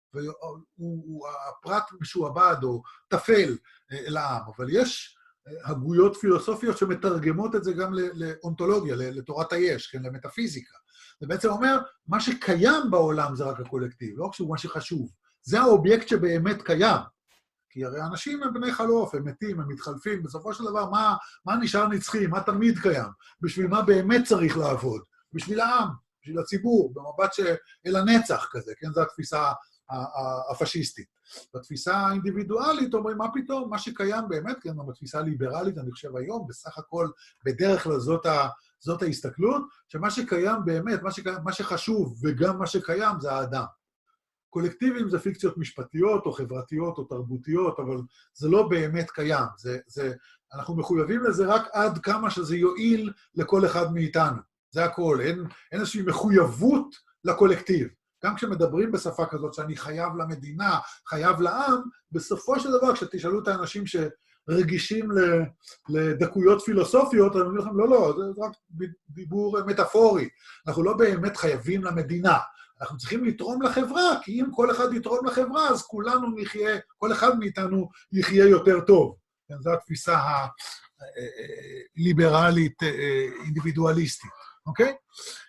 והפרט משועבד או תפל לעם, אבל יש הגויות פילוסופיות שמתרגמות את זה גם לאונתולוגיה, לתורת היש, כן, למטאפיזיקה. זה בעצם אומר, מה שקיים בעולם זה רק הקולקטיב, לא כשהוא מה שחשוב. זה האובייקט שבאמת קיים. כי הרי אנשים הם בני חלוף, הם מתים, הם מתחלפים, בסופו של דבר, מה נשאר נצחי, מה תמיד קיים? בשביל מה באמת צריך לעבוד? בשביל העם, בשביל הציבור, במבט אל הנצח כזה, כן, זו התפיסה הפשיסטית. בתפיסה האינדיבידואלית אומרים, מה פתאום? מה שקיים באמת, כן, בתפיסה הליברלית, אני חושב היום, בסך הכל, בדרך כלל זאת ההסתכלות, שמה שקיים באמת, מה שחשוב וגם מה שקיים זה האדם. קולקטיבים זה פיקציות משפטיות או חברתיות או תרבותיות, אבל זה לא באמת קיים. אנחנו מחויבים לזה רק עד כמה שזה יועיל לכל אחד מאיתנו. זה הכל, אין איזושהי מחויבות לקולקטיב. גם כשמדברים בשפה כזאת שאני חייב למדינה, חייב לעם, בסופו של דבר, כשתשאלו את האנשים שרגישים לדקויות פילוסופיות, אני אומר לכם, לא, זה רק דיבור מטאפורי. אנחנו לא באמת חייבים למדינה. אנחנו צריכים לתרום לחברה, כי אם כל אחד יתרום לחברה, אז כולנו נחיה, כל אחד מאיתנו יחיה יותר טוב. זו התפיסה הליברלית, אינדיבידואליסטית, אוקיי?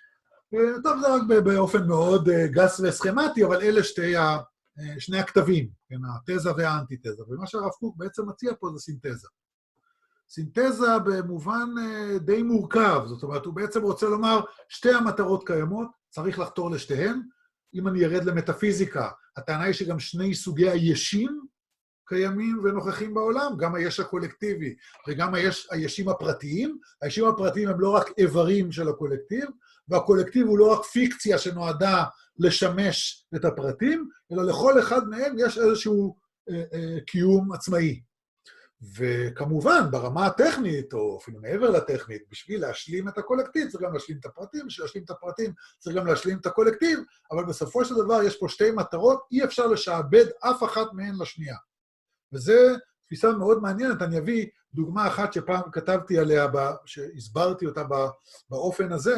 טוב, זה רק באופן מאוד גס וסכמטי, אבל אלה שני הכתבים, כן, התזה והאנטיתזה, ומה שהרב קוק בעצם מציע פה זה סינתזה. סינתזה במובן די מורכב, זאת אומרת, הוא בעצם רוצה לומר, שתי המטרות קיימות, צריך לחתור לשתיהן. אם אני ירד למטאפיזיקה, הטענה היא שגם שני סוגי הישים קיימים ונוכחים בעולם, גם היש הקולקטיבי וגם הישים הפרטיים. הישים הפרטיים הם לא רק איברים של הקולקטיב, והקולקטיב הוא לא רק פיקציה שנועדה לשמש את הפרטים, אלא לכל אחד מהם יש איזשהו קיום עצמאי. וכמובן, ברמה הטכנית, או אפילו מעבר לטכנית, בשביל להשלים את הקולקטיב, צריך גם להשלים את הפרטים, בשביל להשלים את הפרטים, צריך גם להשלים את הקולקטיב, אבל בסופו של דבר יש פה שתי מטרות, אי אפשר לשעבד אף אחת מהן לשנייה. וזו תפיסה מאוד מעניינת, אני אביא דוגמה אחת שפעם כתבתי עליה, שהסברתי אותה באופן הזה,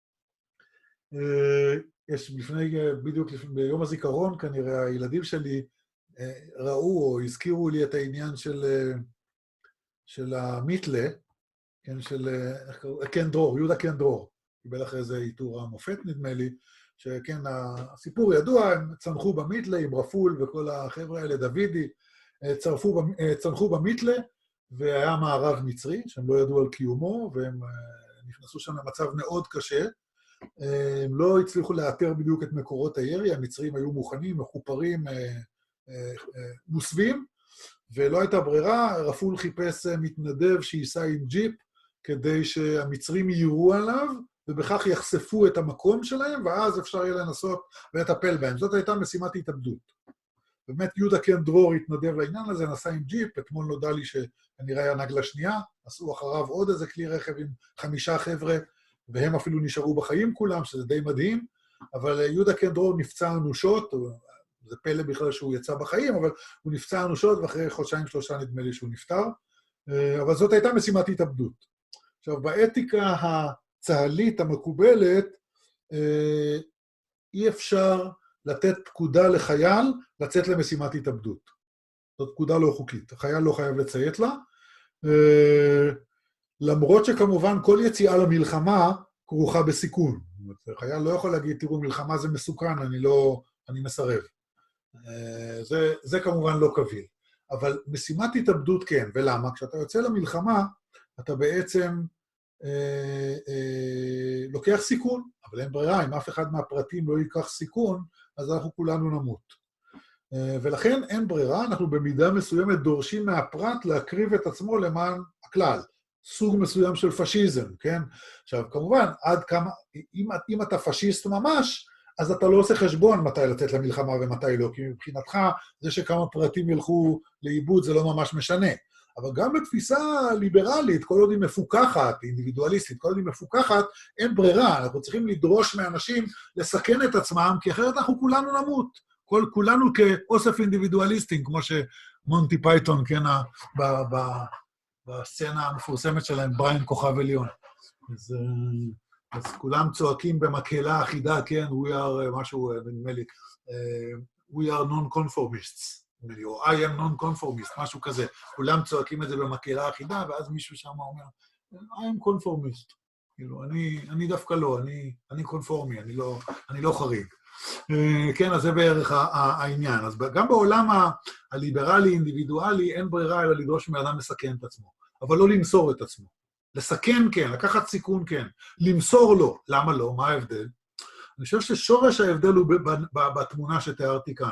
יש בדיוק ביום הזיכרון, כנראה הילדים שלי ראו או הזכירו לי את העניין של המיתלה, כן, של קן דרור, יהודה קן דרור, קיבל אחרי זה עיטור המופת נדמה לי, שכן, הסיפור ידוע, הם צנחו במיתלה עם רפול וכל החבר'ה האלה, דוידי, צנחו במיתלה, והיה מערב מצרי, שהם לא ידעו על קיומו, והם נכנסו שם למצב מאוד קשה, הם לא הצליחו לאתר בדיוק את מקורות הירי, המצרים היו מוכנים, מחופרים, מוסבים, ולא הייתה ברירה, רפול חיפש מתנדב שייסע עם ג'יפ, כדי שהמצרים יירו עליו, ובכך יחשפו את המקום שלהם, ואז אפשר יהיה לנסות ולטפל בהם. זאת הייתה משימת התאבדות. באמת יהודה קן דרור התנדב לעניין הזה, נסע עם ג'יפ, אתמול נודע לי שכנראה היה נגלה שנייה, עשו אחריו עוד איזה כלי רכב עם 5 חבר'ה, והם אפילו נשארו בחיים כולם, שזה די מדהים, אבל יהודה קן דרור נפצע אנושות, זה פלא בכלל שהוא יצא בחיים, אבל הוא נפצע אנושות, ואחרי 2-3 נדמה לי שהוא נפטר, אבל זאת הייתה משימת התאבדות. עכשיו, באתיקה הצהלית המקובלת, אי אפשר לתת פקודה לחייל לצאת למשימת התאבדות. זאת פקודה לא חוקית, החייל לא חייב לציית לה, למרות שכמובן כל יציאה למלחמה כרוכה בסיכון. חייל לא יכול להגיד, תראו, מלחמה זה מסוכן, אני מסרב. זה כמובן לא קביל. אבל משימת התאבדות כן, ולמה? כשאתה יוצא למלחמה, אתה בעצם לוקח סיכון, אבל אין ברירה, אם אף אחד מהפרטים לא ייקח סיכון, אז אנחנו כולנו נמות. ולכן אין ברירה, אנחנו במידה מסוימת דורשים מהפרט להקריב את עצמו למען הכלל. סוג מסוים של פשיזם, כן? עכשיו, כמובן, עד כמה, אם אתה פשיסט ממש, אז אתה לא עושה חשבון מתי לצאת למלחמה ומתי לא, כי מבחינתך זה שכמה פרטים ילכו לאיבוד זה לא ממש משנה. אבל גם בתפיסה ליברלית, כל עוד היא מפוקחת, אינדיבידואליסטית, כל עוד היא מפוקחת, אין ברירה, אנחנו צריכים לדרוש מאנשים לסכן את עצמם, כי אחרת אנחנו כולנו נמות. כולנו כאוסף אינדיבידואליסטים, כמו שמונטי פייתון, כן, בסצנה המפורסמת שלהם, בריין כוכב עליון. אז כולם צועקים במקהלה אחידה, כן, we are, משהו, נדמה לי, we are non-conformists, או I am non-conformist, משהו כזה. כולם צועקים את זה במקהלה אחידה, ואז מישהו שם אומר, I am conformist. כאילו, אני דווקא לא, אני קונפורמי, אני לא חריג. כן, אז זה בערך העניין. אז גם בעולם הליברלי, אינדיבידואלי, אין ברירה אלא לדרוש מאדם לסכן את עצמו, אבל לא למסור את עצמו. לסכן כן, לקחת סיכון כן, למסור לא. למה לא? מה ההבדל? אני חושב ששורש ההבדל הוא בתמונה שתיארתי כאן.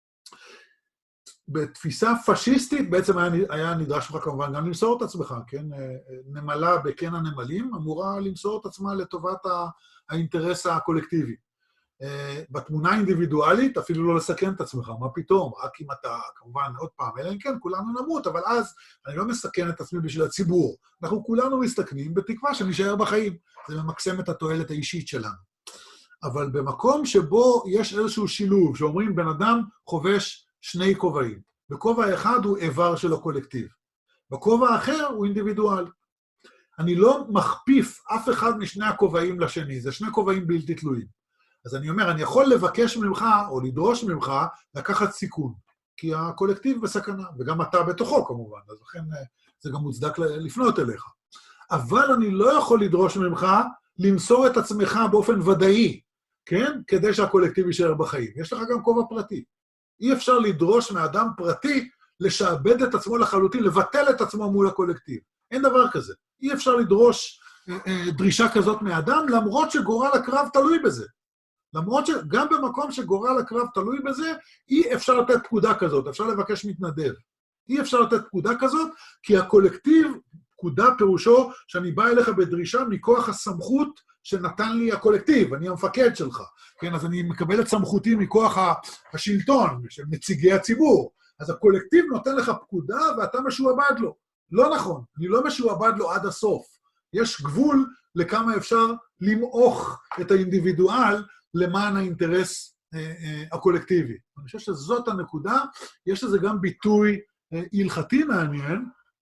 בתפיסה פשיסטית בעצם היה נדרש לך כמובן גם למסור את עצמך, כן? נמלה בקן הנמלים אמורה למסור את עצמה לטובת האינטרס הקולקטיבי. בתמונה האינדיבידואלית אפילו לא לסכן את עצמך, מה פתאום? רק אם אתה, כמובן, עוד פעם, אלא אם כן, כולנו נמות, אבל אז אני לא מסכן את עצמי בשביל הציבור. אנחנו כולנו מסתכנים בתקווה שנשאר בחיים. זה ממקסם את התועלת האישית שלנו. אבל במקום שבו יש איזשהו שילוב, שאומרים בן אדם חובש 2 כובעים. בכובע אחד הוא איבר של הקולקטיב. בכובע האחר הוא אינדיבידואל. אני לא מכפיף אף אחד משני הכובעים לשני, זה 2 כובעים בלתי תלויים. אז אני אומר, אני יכול לבקש ממך, או לדרוש ממך, לקחת סיכון, כי הקולקטיב בסכנה, וגם אתה בתוכו כמובן, אז לכן זה גם מוצדק לפנות אליך. אבל אני לא יכול לדרוש ממך למסור את עצמך באופן ודאי, כן? כדי שהקולקטיב יישאר בחיים. יש לך גם כובע פרטי. אי אפשר לדרוש מאדם פרטי לשעבד את עצמו לחלוטין, לבטל את עצמו מול הקולקטיב. אין דבר כזה. אי אפשר לדרוש דרישה כזאת מאדם, למרות שגורל הקרב תלוי בזה. למרות שגם במקום שגורל הקרב תלוי בזה, אי אפשר לתת פקודה כזאת, אפשר לבקש מתנדב. אי אפשר לתת פקודה כזאת, כי הקולקטיב, פקודה פירושו שאני בא אליך בדרישה מכוח הסמכות שנתן לי הקולקטיב, אני המפקד שלך. כן, אז אני מקבל את סמכותי מכוח השלטון, של נציגי הציבור. אז הקולקטיב נותן לך פקודה ואתה משועבד לו. לא נכון, אני לא משועבד לו עד הסוף. יש גבול לכמה אפשר למעוך את האינדיבידואל למען האינטרס הקולקטיבי. אני חושב שזאת הנקודה, יש לזה גם ביטוי הלכתי מעניין.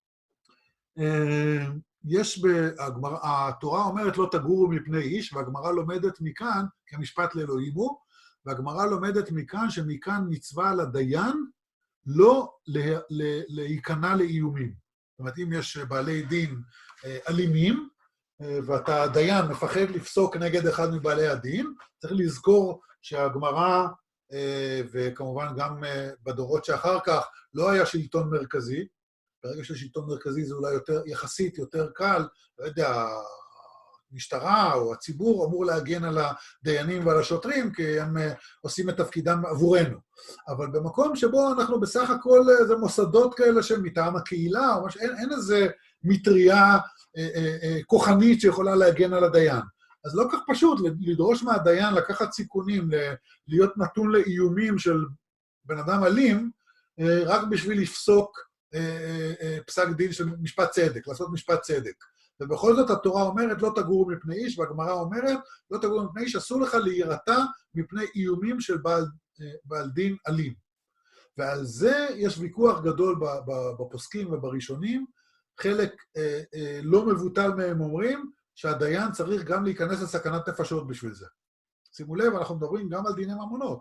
התורה אומרת לא תגורו מפני איש, והגמרא לומדת מכאן, כמשפט לאלוהים הוא, והגמרא לומדת מכאן שמכאן מצווה על הדיין לא להיכנע לאיומים. זאת אומרת, אם יש בעלי דין אלימים, ואתה דיין מפחד לפסוק נגד אחד מבעלי הדין, צריך לזכור שהגמרא, וכמובן גם בדורות שאחר כך, לא היה שלטון מרכזי. ברגע ששלטון מרכזי זה אולי יחסית יותר קל, לא יודע, המשטרה או הציבור אמור להגן על הדיינים ועל השוטרים, כי הם עושים את תפקידם עבורנו. אבל במקום שבו אנחנו בסך הכל, זה מוסדות כאלה של מטעם הקהילה, או משהו, אין איזה מטריה כוחנית שיכולה להגן על הדיין. אז לא כך פשוט לדרוש מהדיין לקחת סיכונים, להיות נתון לאיומים של בן אדם אלים, רק בשביל לפסוק פסק דין של משפט צדק, לעשות משפט צדק. ובכל זאת התורה אומרת, לא תגורו מפני איש, והגמרא אומרת, לא תגורו מפני איש, אסור לך להירתע מפני איומים של בעל דין אלים. ועל זה יש ויכוח גדול בפוסקים ובראשונים, חלק לא מבוטל מהם אומרים, שהדיין צריך גם להיכנס לסכנת נפשות בשביל זה. שימו לב, אנחנו מדברים גם על דיני ממונות.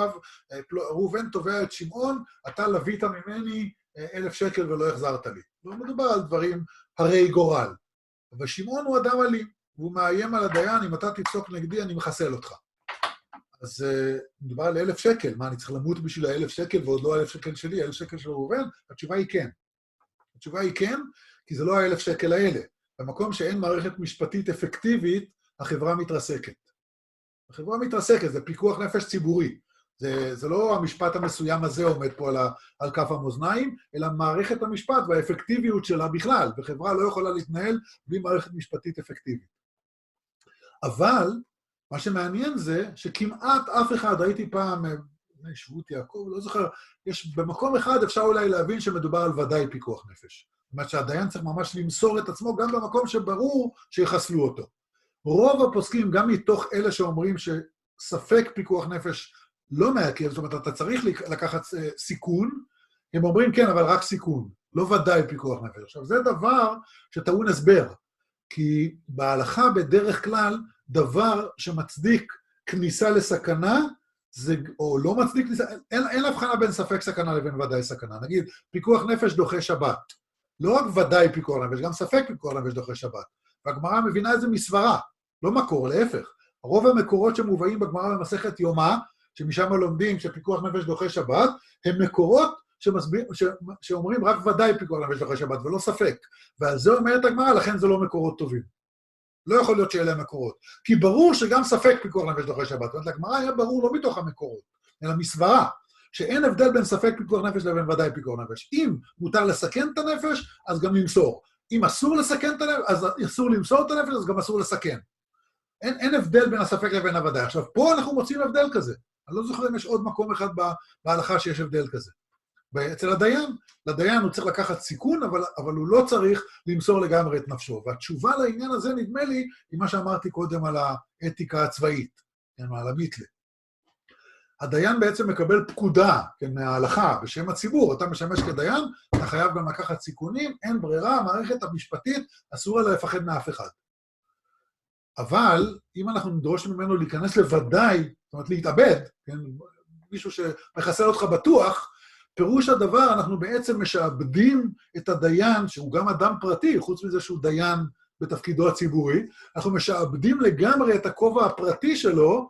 ראובן תובע את שמעון, אתה לווית ממני 1,000 שקל ולא החזרת לי. לא מדובר על דברים הרי גורל. אבל שמעון הוא אדם אלים, והוא מאיים על הדיין, אם אתה תפסוק נגדי, אני מחסל אותך. אז מדובר על 1,000 שקל. מה, אני צריך למות בשביל 1,000 שקל, ועוד לא 1,000 שקל שלי, 1,000 שקל של ראובן? התשובה היא כן. התשובה היא כן, כי זה לא 1,000 שקל האלה. במקום שאין מערכת משפטית אפקטיבית, החברה מתרסקת. החברה מתרסקת, זה פיקוח נפש ציבורי. זה לא המשפט המסוים הזה עומד פה על כף המאזניים, אלא מערכת המשפט והאפקטיביות שלה בכלל, וחברה לא יכולה להתנהל בלי מערכת משפטית אפקטיבית. אבל מה שמעניין זה שכמעט אף אחד, ראיתי פעם, שבות יעקב, לא זוכר, יש במקום אחד אפשר אולי להבין שמדובר על ודאי פיקוח נפש. זאת אומרת שהדיין צריך ממש למסור את עצמו גם במקום שברור שיחסלו אותו. רוב הפוסקים, גם מתוך אלה שאומרים שספק פיקוח נפש לא מעכב, זאת אומרת, אתה צריך לקחת סיכון, הם אומרים כן, אבל רק סיכון, לא ודאי פיקוח נפש. עכשיו, זה דבר שטעון הסבר, כי בהלכה בדרך כלל, דבר שמצדיק כניסה לסכנה, זה, או לא מצדיק כניסה, אין הבחנה בין ספק סכנה לבין ודאי סכנה. נגיד, פיקוח נפש דוחה שבת. לא רק ודאי פיקוח נפש, גם ספק פיקוח נפש דוחה שבת. והגמרא מבינה את זה מסברה, לא מקור, להפך. רוב המקורות שמובאים בגמרא במסכת יומא, שמשם לומדים שפיקוח נפש דוחה שבת, הם מקורות שאומרים רק ודאי פיקוח נפש דוחה שבת, ולא ספק. ועל זה אומרת הגמרא, לכן זה לא מקורות טובים. לא יכול להיות שאלה מקורות. כי ברור שגם ספק פיקוח נפש דוחה שבת. זאת לגמרא היה ברור לא מתוך המקורות, אלא מסברה, שאין הבדל בין ספק פיקוח נפש לבין ודאי פיקוח נפש. אם מותר לסכן את הנפש, אז גם למסור. אם אסור לסכן את הנפש, אז אסור למסור את הנפש, אז גם אסור לסכן. אין הבדל בין הספק לבין הוודאי. עכשיו, פה אנחנו מוצאים הבדל כזה. אני לא זוכר אם יש עוד מקום אחד בהלכה שיש הבדל כזה. אצל הדיין, לדיין הוא צריך לקחת סיכון, אבל הוא לא צריך למסור לגמרי את נפשו. והתשובה לעניין הזה נדמה לי, היא מה שאמרתי קודם על האתיקה הצבאית, על המיתלה. הדיין בעצם מקבל פקודה, מההלכה, בשם הציבור, אתה משמש כדיין, אתה חייב גם לקחת סיכונים, אין ברירה, המערכת המשפטית אסור לה לפחד מאף אחד. אבל אם אנחנו נדרוש ממנו להיכנס לוודאי, זאת אומרת להתאבד, כן? מישהו שמחסל אותך בטוח, פירוש הדבר, אנחנו בעצם משעבדים את הדיין, שהוא גם אדם פרטי, חוץ מזה שהוא דיין בתפקידו הציבורי, אנחנו משעבדים לגמרי את הכובע הפרטי שלו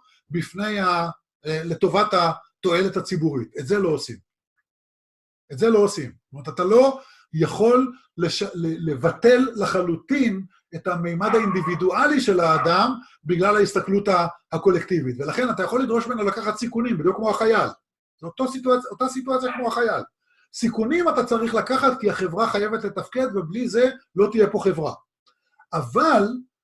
לטובת התועלת הציבורית. את זה לא עושים. את זה לא עושים. זאת אומרת, אתה לא יכול לבטל לחלוטין את המימד האינדיבידואלי של האדם בגלל ההסתכלות הקולקטיבית. ולכן אתה יכול לדרוש ממנו לקחת סיכונים, בדיוק כמו החייל. זו אותה סיטואציה כמו החייל. סיכונים אתה צריך לקחת כי החברה חייבת לתפקד, ובלי זה לא תהיה פה חברה. אבל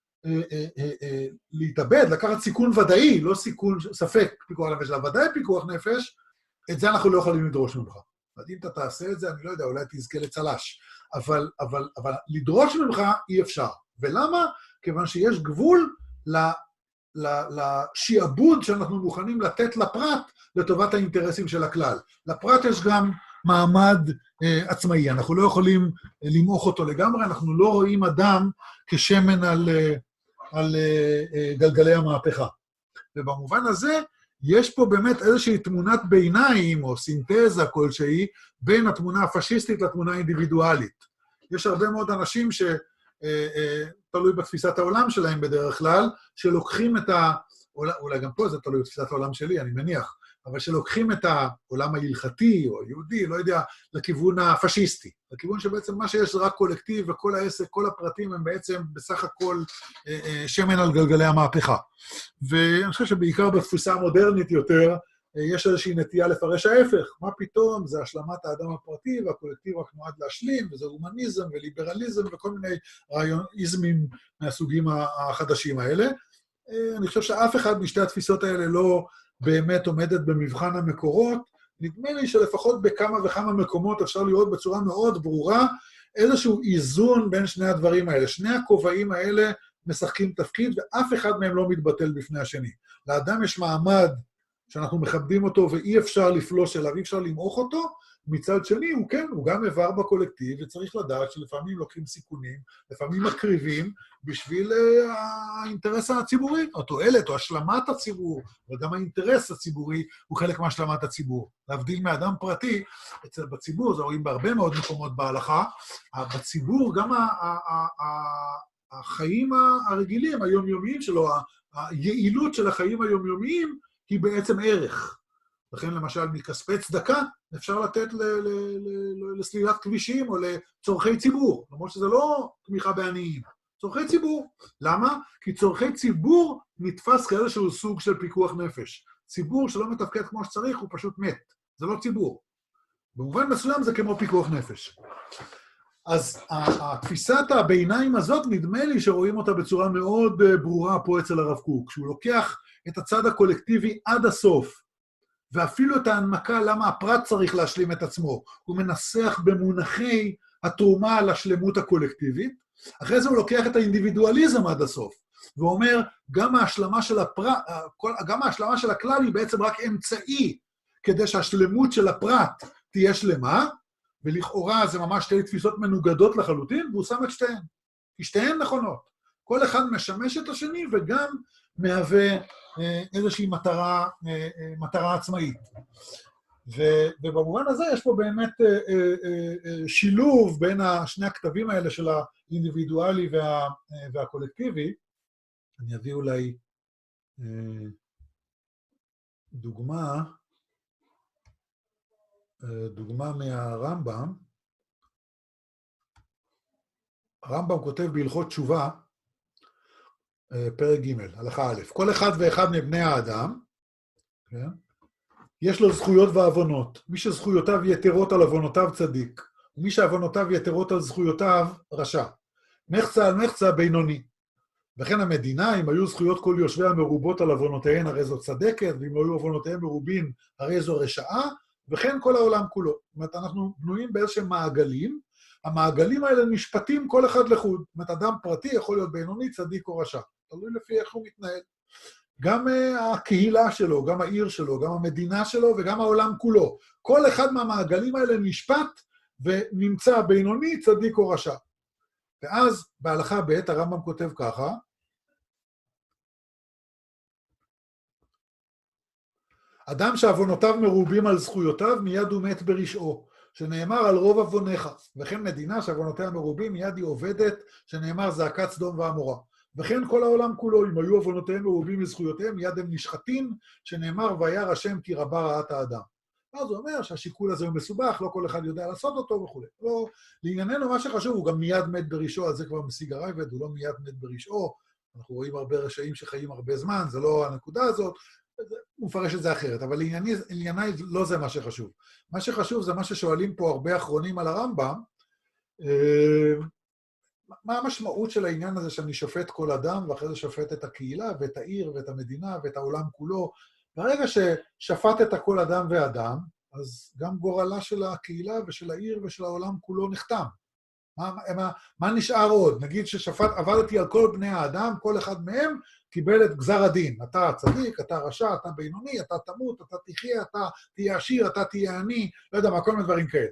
להתאבד, לקחת סיכון ודאי, לא סיכון ספק פיקוח נפש, אלא ודאי פיקוח נפש, את זה אנחנו לא יכולים לדרוש ממך. אז אם אתה תעשה את זה, אני לא יודע, אולי תזכה לצלש. אבל לדרוש ממך אי אפשר. ולמה? כיוון שיש גבול לשיעבוד שאנחנו מוכנים לתת לפרט לטובת האינטרסים של הכלל. לפרט יש גם מעמד עצמאי, אנחנו לא יכולים למעוך אותו לגמרי, אנחנו לא רואים אדם כשמן על גלגלי המהפכה. ובמובן הזה, יש פה באמת איזושהי תמונת ביניים, או סינתזה כלשהי, בין התמונה הפשיסטית לתמונה האינדיבידואלית. יש הרבה מאוד אנשים תלוי בתפיסת העולם שלהם בדרך כלל, שלוקחים אולי גם פה זה תלוי בתפיסת העולם שלי, אני מניח, אבל שלוקחים את העולם ההלכתי או היהודי, לא יודע, לכיוון הפשיסטי. לכיוון שבעצם מה שיש זה רק קולקטיב, וכל העסק, כל הפרטים הם בעצם בסך הכל שמן על גלגלי המהפכה. ואני חושב שבעיקר בתפיסה המודרנית יותר, יש איזושהי נטייה לפרש ההפך. מה פתאום? זה השלמת האדם הפרטי, והקולקטיב רק נועד להשלים, וזה הומניזם וליברליזם וכל מיני רעיוניזמים מהסוגים החדשים האלה. אני חושב שאף אחד משתי התפיסות האלה לא באמת עומדת במבחן המקורות. נדמה לי שלפחות בכמה וכמה מקומות אפשר לראות בצורה מאוד ברורה איזשהו איזון בין שני הדברים האלה. שני הכובעים האלה משחקים תפקיד, ואף אחד מהם לא מתבטל בפני השני. לאדם יש מעמד שאנחנו מכבדים אותו ואי אפשר לפלוש אליו, אי אפשר למעוך אותו, מצד שני הוא כן, הוא גם איבר בקולקטיב, וצריך לדעת שלפעמים לוקחים סיכונים, לפעמים מקריבים, בשביל האינטרס הציבורי, או תועלת, או השלמת הציבור, וגם האינטרס הציבורי הוא חלק מהשלמת הציבור. להבדיל מאדם פרטי, בציבור, זה רואים בהרבה מאוד מקומות בהלכה, בציבור גם החיים הרגילים, היומיומיים שלו, היעילות של החיים היומיומיים, היא בעצם ערך. לכן למשל מכספי צדקה אפשר לתת לסלילת כבישים או לצורכי ציבור, למרות שזה לא תמיכה בעניים, צורכי ציבור. למה? כי צורכי ציבור נתפס כאיזשהו סוג של פיקוח נפש. ציבור שלא מתפקד כמו שצריך הוא פשוט מת, זה לא ציבור. במובן מסוים זה כמו פיקוח נפש. אז התפיסת הביניים הזאת נדמה לי שרואים אותה בצורה מאוד ברורה פה אצל הרב קוק, שהוא לוקח את הצד הקולקטיבי עד הסוף, ואפילו את ההנמקה למה הפרט צריך להשלים את עצמו. הוא מנסח במונחי התרומה לשלמות הקולקטיבית, אחרי זה הוא לוקח את האינדיבידואליזם עד הסוף, ואומר, גם ההשלמה של הכלל היא בעצם רק אמצעי, כדי שהשלמות של הפרט תהיה שלמה, ולכאורה זה ממש שתי תפיסות מנוגדות לחלוטין, והוא שם את שתיהן. כי שתיהן נכונות. כל אחד משמש את השני, וגם מהווה איזושהי מטרה עצמאית. ובמובן הזה יש פה באמת שילוב בין שני הכתבים האלה של האינדיבידואלי והקולקטיבי. אני אביא אולי דוגמה מהרמב"ם. הרמב"ם כותב בהלכות תשובה, פרק ג', הלכה א', כל אחד ואחד מבני האדם, כן? יש לו זכויות ועוונות. מי שזכויותיו יתרות על עוונותיו צדיק, ומי שעוונותיו יתרות על זכויותיו רשע. מחצה על מחצה בינוני. וכן המדינה, אם היו זכויות כל יושביה מרובות על עוונותיהן, הרי זו צדקת, ואם היו עוונותיהן מרובין, הרי זו רשעה, וכן כל העולם כולו. זאת אומרת, אנחנו בנויים באיזשהם מעגלים, המעגלים האלה נשפטים כל אחד לחוד. זאת אומרת, אדם פרטי יכול להיות בינוני, צדיק או רשע. תלוי לפי איך הוא מתנהל. גם הקהילה שלו, גם העיר שלו, גם המדינה שלו וגם העולם כולו. כל אחד מהמעגלים האלה נשפט ונמצא בינוני, צדיק או רשע. ואז בהלכה ב' הרמב"ם כותב ככה, אדם שעוונותיו מרובים על זכויותיו, מיד הוא מת ברשעו. שנאמר על רוב עווניך, וכן מדינה שעוונותיה מרובים, מיד היא עובדת, שנאמר זעקת סדום ועמורה. וכן כל העולם כולו, אם היו עוונותיהם מרובים לזכויותיהם, מיד הם נשחטים, שנאמר וירא השם כי רבה רעת האדם. אז הוא אומר שהשיקול הזה הוא מסובך, לא כל אחד יודע לעשות אותו וכו'. לא, לענייננו מה שחשוב, הוא גם מיד מת בראשו, אז זה כבר משיג הרייבד, הוא לא מיד מת בראשו, אנחנו רואים הרבה רשעים שחיים הרבה זמן, זה לא הנקודה הזאת, הוא מפרש את זה אחרת, אבל לענייני לא זה מה שחשוב. מה שחשוב זה מה ששואלים פה הרבה אחרונים על הרמב"ם, מה המשמעות של העניין הזה שאני שופט כל אדם, ואחרי זה שופט את הקהילה, ואת העיר, ואת המדינה, ואת העולם כולו. ברגע ששפטת כל אדם ואדם, אז גם גורלה של הקהילה ושל העיר ושל העולם כולו נחתם. מה נשאר עוד? נגיד עבדתי על כל בני האדם, כל אחד מהם קיבל את גזר הדין. אתה צדיק, אתה רשע, אתה בינוני, אתה תמות, אתה תחיה, אתה תהיה עשיר, אתה תהיה עני, לא יודע מה, כל מיני דברים כאלה.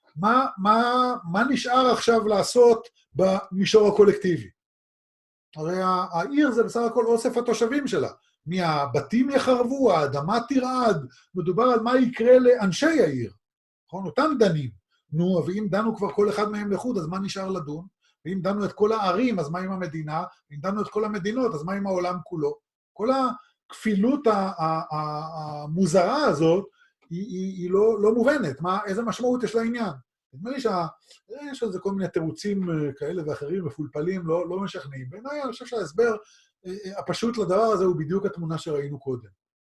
מה נשאר עכשיו לעשות במישור הקולקטיבי? הרי העיר זה בסך הכל אוסף התושבים שלה. מהבתים יחרבו, האדמה תרעד, מדובר על מה יקרה לאנשי העיר. נכון? אותם דנים. נו, ואם דנו כבר כל אחד מהם לחוד, אז מה נשאר לדון? ואם דנו את כל הערים, אז מה עם המדינה? ואם דנו את כל המדינות, אז מה עם העולם כולו? כל הכפילות המוזרה הזאת, היא לא מובנת. איזה משמעות יש לעניין? נדמה לי שיש על זה כל מיני תירוצים כאלה ואחרים, מפולפלים, לא משכנעים. בעיניי, אני חושב שההסבר הפשוט לדבר הזה הוא בדיוק התמונה שראינו קודם.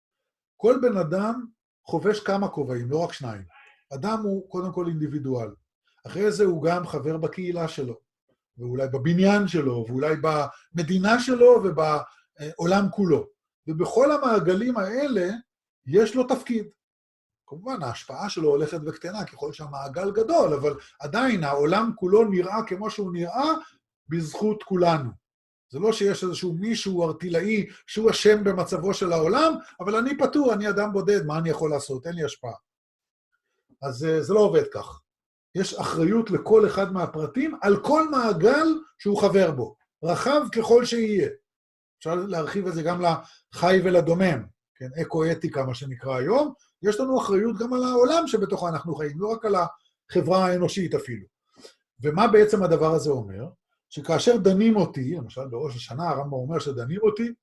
כל בן אדם חובש כמה כובעים, לא רק שניים. אדם הוא קודם כל אינדיבידואל. אחרי זה הוא גם חבר בקהילה שלו, ואולי בבניין שלו, ואולי במדינה שלו ובעולם כולו. ובכל המעגלים האלה יש לו תפקיד. כמובן, ההשפעה שלו הולכת וקטנה, ככל שהמעגל גדול, אבל עדיין העולם כולו נראה כמו שהוא נראה בזכות כולנו. זה לא שיש איזשהו מישהו ארטילאי שהוא אשם במצבו של העולם, אבל אני פטור, אני אדם בודד, מה אני יכול לעשות? אין לי השפעה. אז זה לא עובד כך. יש אחריות לכל אחד מהפרטים על כל מעגל שהוא חבר בו, רחב ככל שיהיה. אפשר להרחיב את זה גם לחי ולדומם, כן, אקו-אתיקה, מה שנקרא היום. יש לנו אחריות גם על העולם שבתוכו אנחנו חיים, לא רק על החברה האנושית אפילו. ומה בעצם הדבר הזה אומר? שכאשר דנים אותי, למשל בראש השנה הרמב"ם אומר שדנים אותי,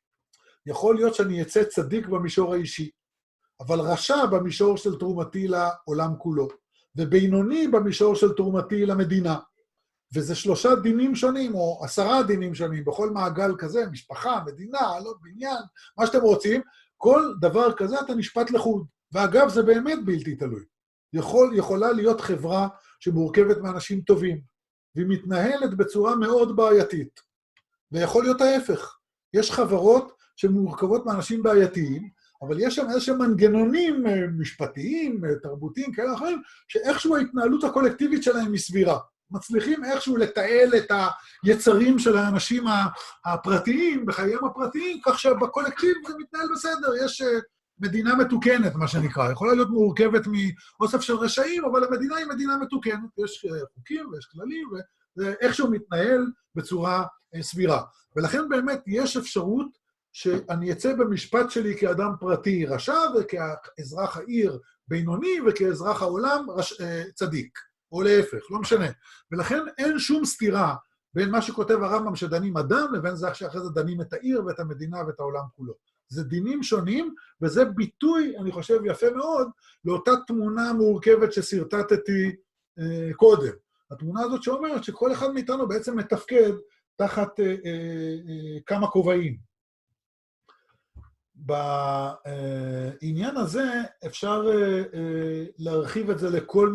יכול להיות שאני אצא צדיק במישור האישי, אבל רשע במישור של תרומתי לעולם כולו, ובינוני במישור של תרומתי למדינה. וזה 3 דינים שונים, או 10 דינים שונים, בכל מעגל כזה, משפחה, מדינה, לא בניין, מה שאתם רוצים, כל דבר כזה אתה נשפט לחוד. ואגב, זה באמת בלתי תלוי. יכולה להיות חברה שמורכבת מאנשים טובים, והיא מתנהלת בצורה מאוד בעייתית. ויכול להיות ההפך. יש חברות שמורכבות מאנשים בעייתיים, אבל יש שם איזשהם מנגנונים משפטיים, תרבותיים, כאלה אחרים, שאיכשהו ההתנהלות הקולקטיבית שלהם היא סבירה. מצליחים איכשהו לתעל את היצרים של האנשים הפרטיים, בחייהם הפרטיים, כך שבקולקטיב זה מתנהל בסדר. יש מדינה מתוקנת, מה שנקרא. יכולה להיות מורכבת מאוסף של רשעים, אבל המדינה היא מדינה מתוקנת. יש חוקים ויש כללים, ואיכשהו מתנהל בצורה סבירה. ולכן באמת יש אפשרות שאני אצא במשפט שלי כאדם פרטי רשע, וכאזרח העיר בינוני, וכאזרח העולם צדיק, או להפך, לא משנה. ולכן אין שום סתירה בין מה שכותב הרמב"ם שדנים אדם, לבין זה שאחרי זה דנים את העיר ואת המדינה ואת העולם כולו. זה דינים שונים, וזה ביטוי, אני חושב, יפה מאוד, לאותה תמונה מורכבת שסרטטתי קודם. התמונה הזאת שאומרת שכל אחד מאיתנו בעצם מתפקד תחת כמה כובעים. בעניין הזה אפשר להרחיב את זה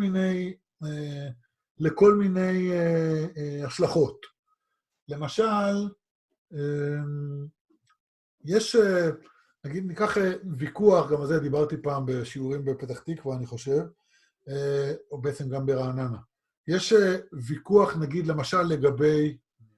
לכל מיני השלכות. למשל, יש, נגיד, ניקח ויכוח, גם על זה דיברתי פעם בשיעורים בפתח תקווה, אני חושב, או בעצם גם ברעננה. יש ויכוח, נגיד, למשל, לגבי,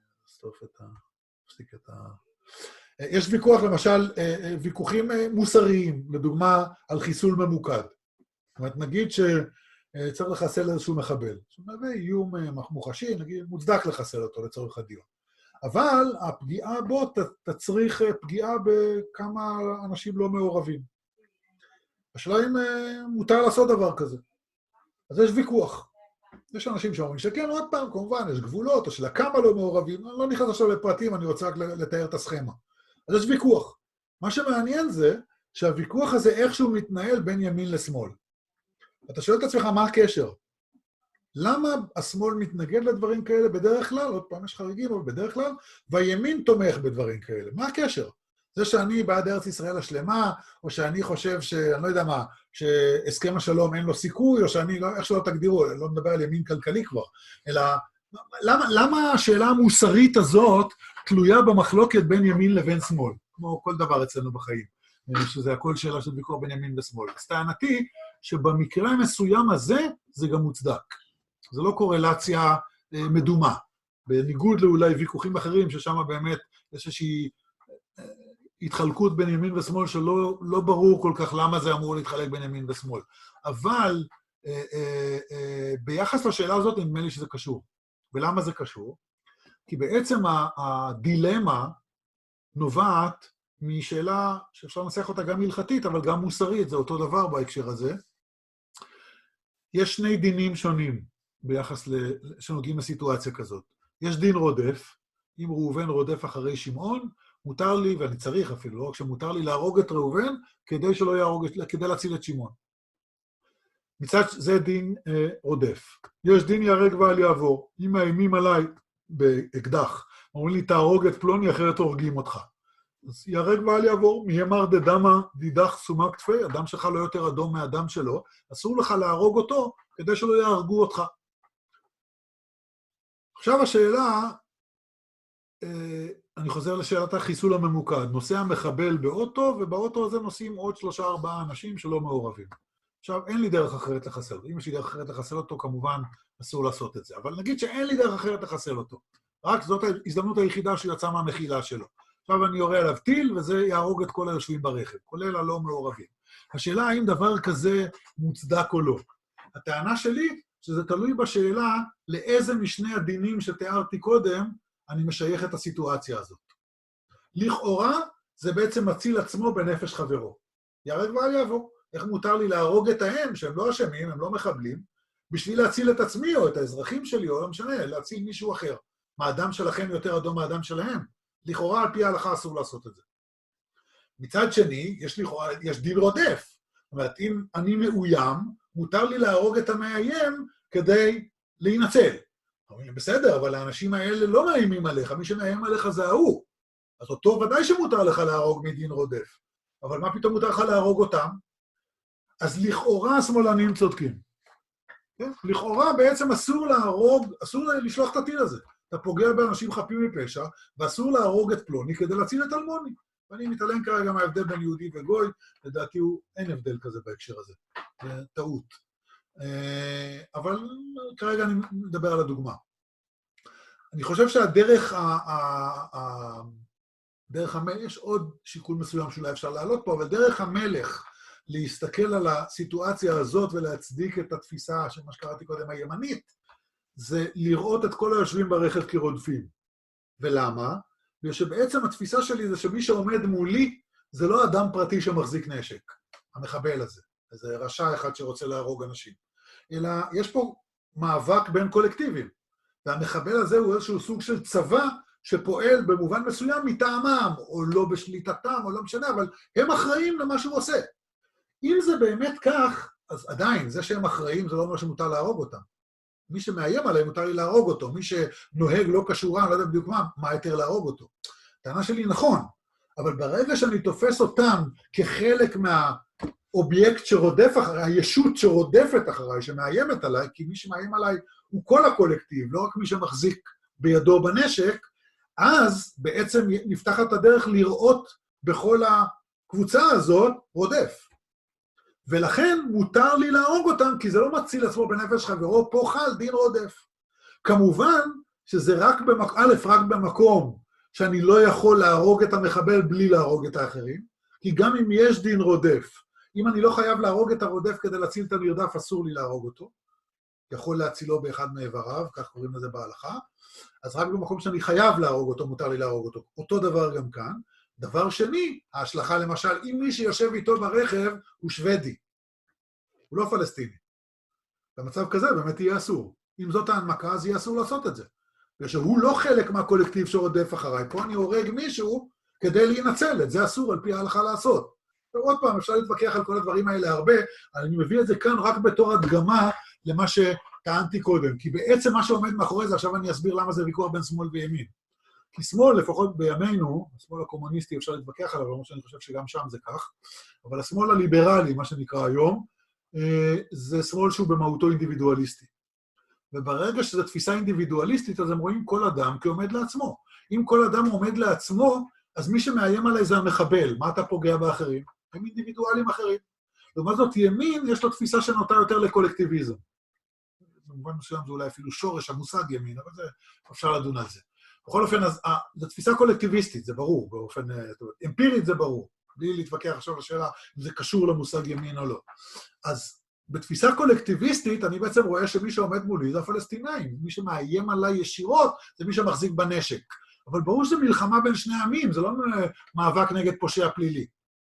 יש ויכוח, למשל, ויכוחים מוסריים, לדוגמה, על חיסול ממוקד. זאת אומרת, נגיד שצריך לחסל איזשהו מחבל. זאת אומרת, איום מוחשי, נגיד, מוצדק לחסל אותו לצורך הדיון. אבל הפגיעה בו תצריך פגיעה בכמה אנשים לא מעורבים. השאלה אם מותר לעשות דבר כזה. אז יש ויכוח. יש אנשים שאומרים שכן, עוד פעם, כמובן, יש גבולות, או של כמה לא מעורבים, אני לא נכנס עכשיו לפרטים, אני רוצה רק לתאר את הסכמה. אז יש ויכוח. מה שמעניין זה שהוויכוח הזה איכשהו מתנהל בין ימין לשמאל. אתה שואל את עצמך, מה הקשר? למה השמאל מתנגד לדברים כאלה בדרך כלל? עוד פעם, יש חריגים, אבל בדרך כלל, והימין תומך בדברים כאלה. מה הקשר? זה שאני בעד ארץ ישראל השלמה, או שאני חושב שאני לא יודע מה, שהסכם השלום אין לו סיכוי, או שאני, לא, איך שלא תגדירו, לא מדבר על ימין כלכלי כבר, אלא למה השאלה המוסרית הזאת תלויה במחלוקת בין ימין לבין שמאל, כמו כל דבר אצלנו בחיים, שזה הכל שאלה של ויכוח בין ימין ושמאל. אז טענתי שבמקרה המסוים הזה זה גם מוצדק. זה לא קורלציה מדומה, בניגוד לאולי ויכוחים אחרים, ששם באמת יש איזושהי התחלקות בין ימין ושמאל, שלא ברור כל כך למה זה אמור להתחלק בין ימין ושמאל. אבל ביחס לשאלה הזאת נדמה לי שזה קשור. ולמה זה קשור? כי בעצם הדילמה נובעת משאלה שאפשר לנסח אותה גם הלכתית, אבל גם מוסרית, זה אותו דבר בהקשר הזה. יש שני דינים שונים ביחס שנוגעים לסיטואציה כזאת. יש דין רודף, אם ראובן רודף אחרי שמעון, מותר לי, ואני צריך אפילו, לא רק שמותר לי להרוג את ראובן, כדי שלא יהרוג, כדי להציל את שמעון. מצד זה דין רודף. יש דין יהרג ואל יעבור. אם מאיימים עליי באקדח, אומרים לי, תהרוג את פלוני, אחרת הורגים אותך. אז יהרג ואל יעבור, מי אמר דדמה דידך סומק תפי, אדם שלך לא יותר אדום מהאדם שלו, אסור לך להרוג אותו, כדי שלא יהרגו אותך. עכשיו השאלה, אני חוזר לשאלת החיסול הממוקד. נוסע מחבל באוטו, ובאוטו הזה נוסעים עוד 3-4 אנשים שלא מעורבים. עכשיו, אין לי דרך אחרת לחסל אותו. אם יש לי דרך אחרת לחסל אותו, כמובן אסור לעשות את זה. אבל נגיד שאין לי דרך אחרת לחסל אותו. רק זאת ההזדמנות היחידה שיצאה מהמחילה שלו. עכשיו אני יורה עליו טיל, וזה יהרוג את כל היושבים ברכב, כולל הלא מעורבים. השאלה האם דבר כזה מוצדק או לא. הטענה שלי, שזה תלוי בשאלה לאיזה משני הדינים שתיארתי קודם, אני משייך את הסיטואציה הזאת. לכאורה, זה בעצם מציל עצמו בנפש חברו. יהרג ואל יעבור. איך מותר לי להרוג את ההם, שהם לא אשמים, הם לא מחבלים, בשביל להציל את עצמי או את האזרחים שלי, או לא משנה, להציל מישהו אחר. מה האדם שלכם יותר אדום מהאדם שלהם? לכאורה, על פי ההלכה אסור לעשות את זה. מצד שני, יש דין רודף. זאת אומרת, אם אני מאוים, מותר לי להרוג את המאיים כדי להינצל. אומרים, בסדר, אבל האנשים האלה לא מאיימים עליך, מי שמאיים עליך זה ההוא. אז אותו ודאי שמותר לך להרוג מדין רודף. אבל מה פתאום מותר לך להרוג אותם? אז לכאורה השמאלנים צודקים. כן? לכאורה בעצם אסור להרוג, אסור לשלוח את הטיל הזה. אתה פוגע באנשים חפים מפשע, ואסור להרוג את פלוני כדי להציל את אלמוני. ואני מתעלם כרגע מההבדל בין יהודי וגוי, לדעתי אין הבדל כזה בהקשר הזה. זה טעות. אבל כרגע אני מדבר על הדוגמה. אני חושב שהדרך יש עוד שיקול מסוים שאולי אפשר לעלות פה, אבל דרך המלך להסתכל על הסיטואציה הזאת ולהצדיק את התפיסה של מה שקראתי קודם הימנית, זה לראות את כל היושבים ברכב כרודפים. ולמה? בגלל שבעצם התפיסה שלי זה שמי שעומד מולי זה לא אדם פרטי שמחזיק נשק, המחבל הזה, איזה רשע אחד שרוצה להרוג אנשים, אלא יש פה מאבק בין קולקטיבים, והמחבל הזה הוא איזשהו סוג של צבא שפועל במובן מסוים מטעמם, או לא בשליטתם, או לא משנה, אבל הם אחראים למה שהוא עושה. אם זה באמת כך, אז עדיין, זה שהם אחראים זה לא אומר שמותר להרוג אותם. מי שמאיים עליהם מותר לי להרוג אותו, מי שנוהג לא קשורה, אני לא יודע בדיוק מה יותר להרוג אותו. הטענה שלי נכון, אבל ברגע שאני תופס אותם כחלק מהאובייקט שרודף אחריי, הישות שרודפת אחריי, שמאיימת עליי, כי מי שמאיים עליי הוא כל הקולקטיב, לא רק מי שמחזיק בידו בנשק, אז בעצם נפתחת הדרך לראות בכל הקבוצה הזאת רודף. ולכן מותר לי להרוג אותם, כי זה לא מציל עצמו בנפש חברו, פה חל דין רודף. כמובן שזה רק במקום שאני לא יכול להרוג את המחבל בלי להרוג את האחרים, כי גם אם יש דין רודף, אם אני לא חייב להרוג את הרודף כדי להציל את הנרדף, אסור לי להרוג אותו, יכול להצילו באחד מאיבריו, כך קוראים לזה בהלכה, אז רק במקום שאני חייב להרוג אותו, מותר לי להרוג אותו. אותו דבר גם כאן. דבר שני, ההשלכה למשל, אם מי שיושב איתו ברכב הוא שוודי, הוא לא פלסטיני. במצב כזה באמת יהיה אסור. אם זאת ההנמקה, אז יהיה אסור לעשות את זה. ושהוא לא חלק מהקולקטיב שרודף אחריי. פה אני הורג מישהו כדי להינצל, את זה אסור על פי ההלכה לעשות. ועוד פעם, אפשר להתווכח על כל הדברים האלה הרבה, אני מביא את זה כאן רק בתור הדגמה למה שטענתי קודם, כי בעצם מה שעומד מאחורי זה, עכשיו אני אסביר למה זה ויכוח בין שמאל וימין. כי שמאל, לפחות בימינו, השמאל הקומוניסטי אפשר להתווכח עליו, למרות שאני חושב שגם שם זה כך, אבל השמאל הליברלי, מה שנקרא היום, זה שמאל שהוא במהותו אינדיבידואליסטי. וברגע שזו תפיסה אינדיבידואליסטית, אז הם רואים כל אדם כעומד לעצמו. אם כל אדם עומד לעצמו, אז מי שמאיים עליי זה המחבל. מה אתה פוגע באחרים? הם אינדיבידואלים אחרים. לעומת זאת, ימין, יש לו תפיסה שנוטה יותר לקולקטיביזם. במובן מסוים זה אולי אפילו שורש המושג ימין, אבל זה, אפשר לדון על זה. בכל אופן, אז זו תפיסה קולקטיביסטית, זה ברור, באופן אמפירית זה ברור. בלי להתווכח עכשיו לשאלה אם זה קשור למושג ימין או לא. אז בתפיסה קולקטיביסטית, אני בעצם רואה שמי שעומד מולי זה הפלסטינאים. מי שמאיים עליי ישירות זה מי שמחזיק בנשק. אבל ברור שזה מלחמה בין שני עמים, זה לא מאבק נגד פושע פלילי.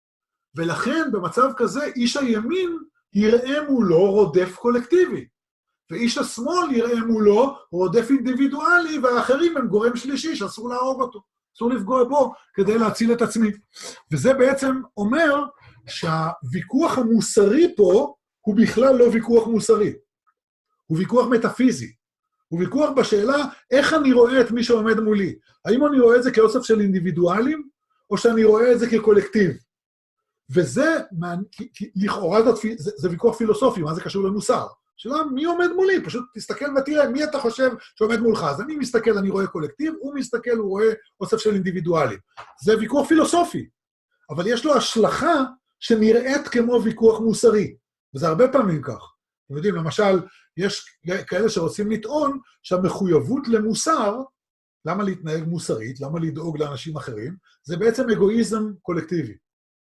ולכן, במצב כזה, איש הימין יראה מולו רודף קולקטיבי. ואיש השמאל יראה מולו רודף אינדיבידואלי, והאחרים הם גורם שלישי שאסור להרוג אותו. אסור לפגוע בו כדי להציל את עצמי. וזה בעצם אומר שהוויכוח המוסרי פה הוא בכלל לא ויכוח מוסרי. הוא ויכוח מטאפיזי. הוא ויכוח בשאלה איך אני רואה את מי שעומד מולי. האם אני רואה את זה כאוסף של אינדיבידואלים, או שאני רואה את זה כקולקטיב. וזה, לכאורה זה ויכוח פילוסופי, מה זה קשור למוסר. שאלה, מי עומד מולי? פשוט תסתכל ותראה, מי אתה חושב שעומד מולך? אז אני מסתכל, אני רואה קולקטיב, הוא מסתכל, הוא רואה אוסף של אינדיבידואלים. זה ויכוח פילוסופי, אבל יש לו השלכה שנראית כמו ויכוח מוסרי, וזה הרבה פעמים כך. אתם יודעים, למשל, יש כאלה שרוצים לטעון שהמחויבות למוסר, למה להתנהג מוסרית, למה לדאוג לאנשים אחרים, זה בעצם אגואיזם קולקטיבי.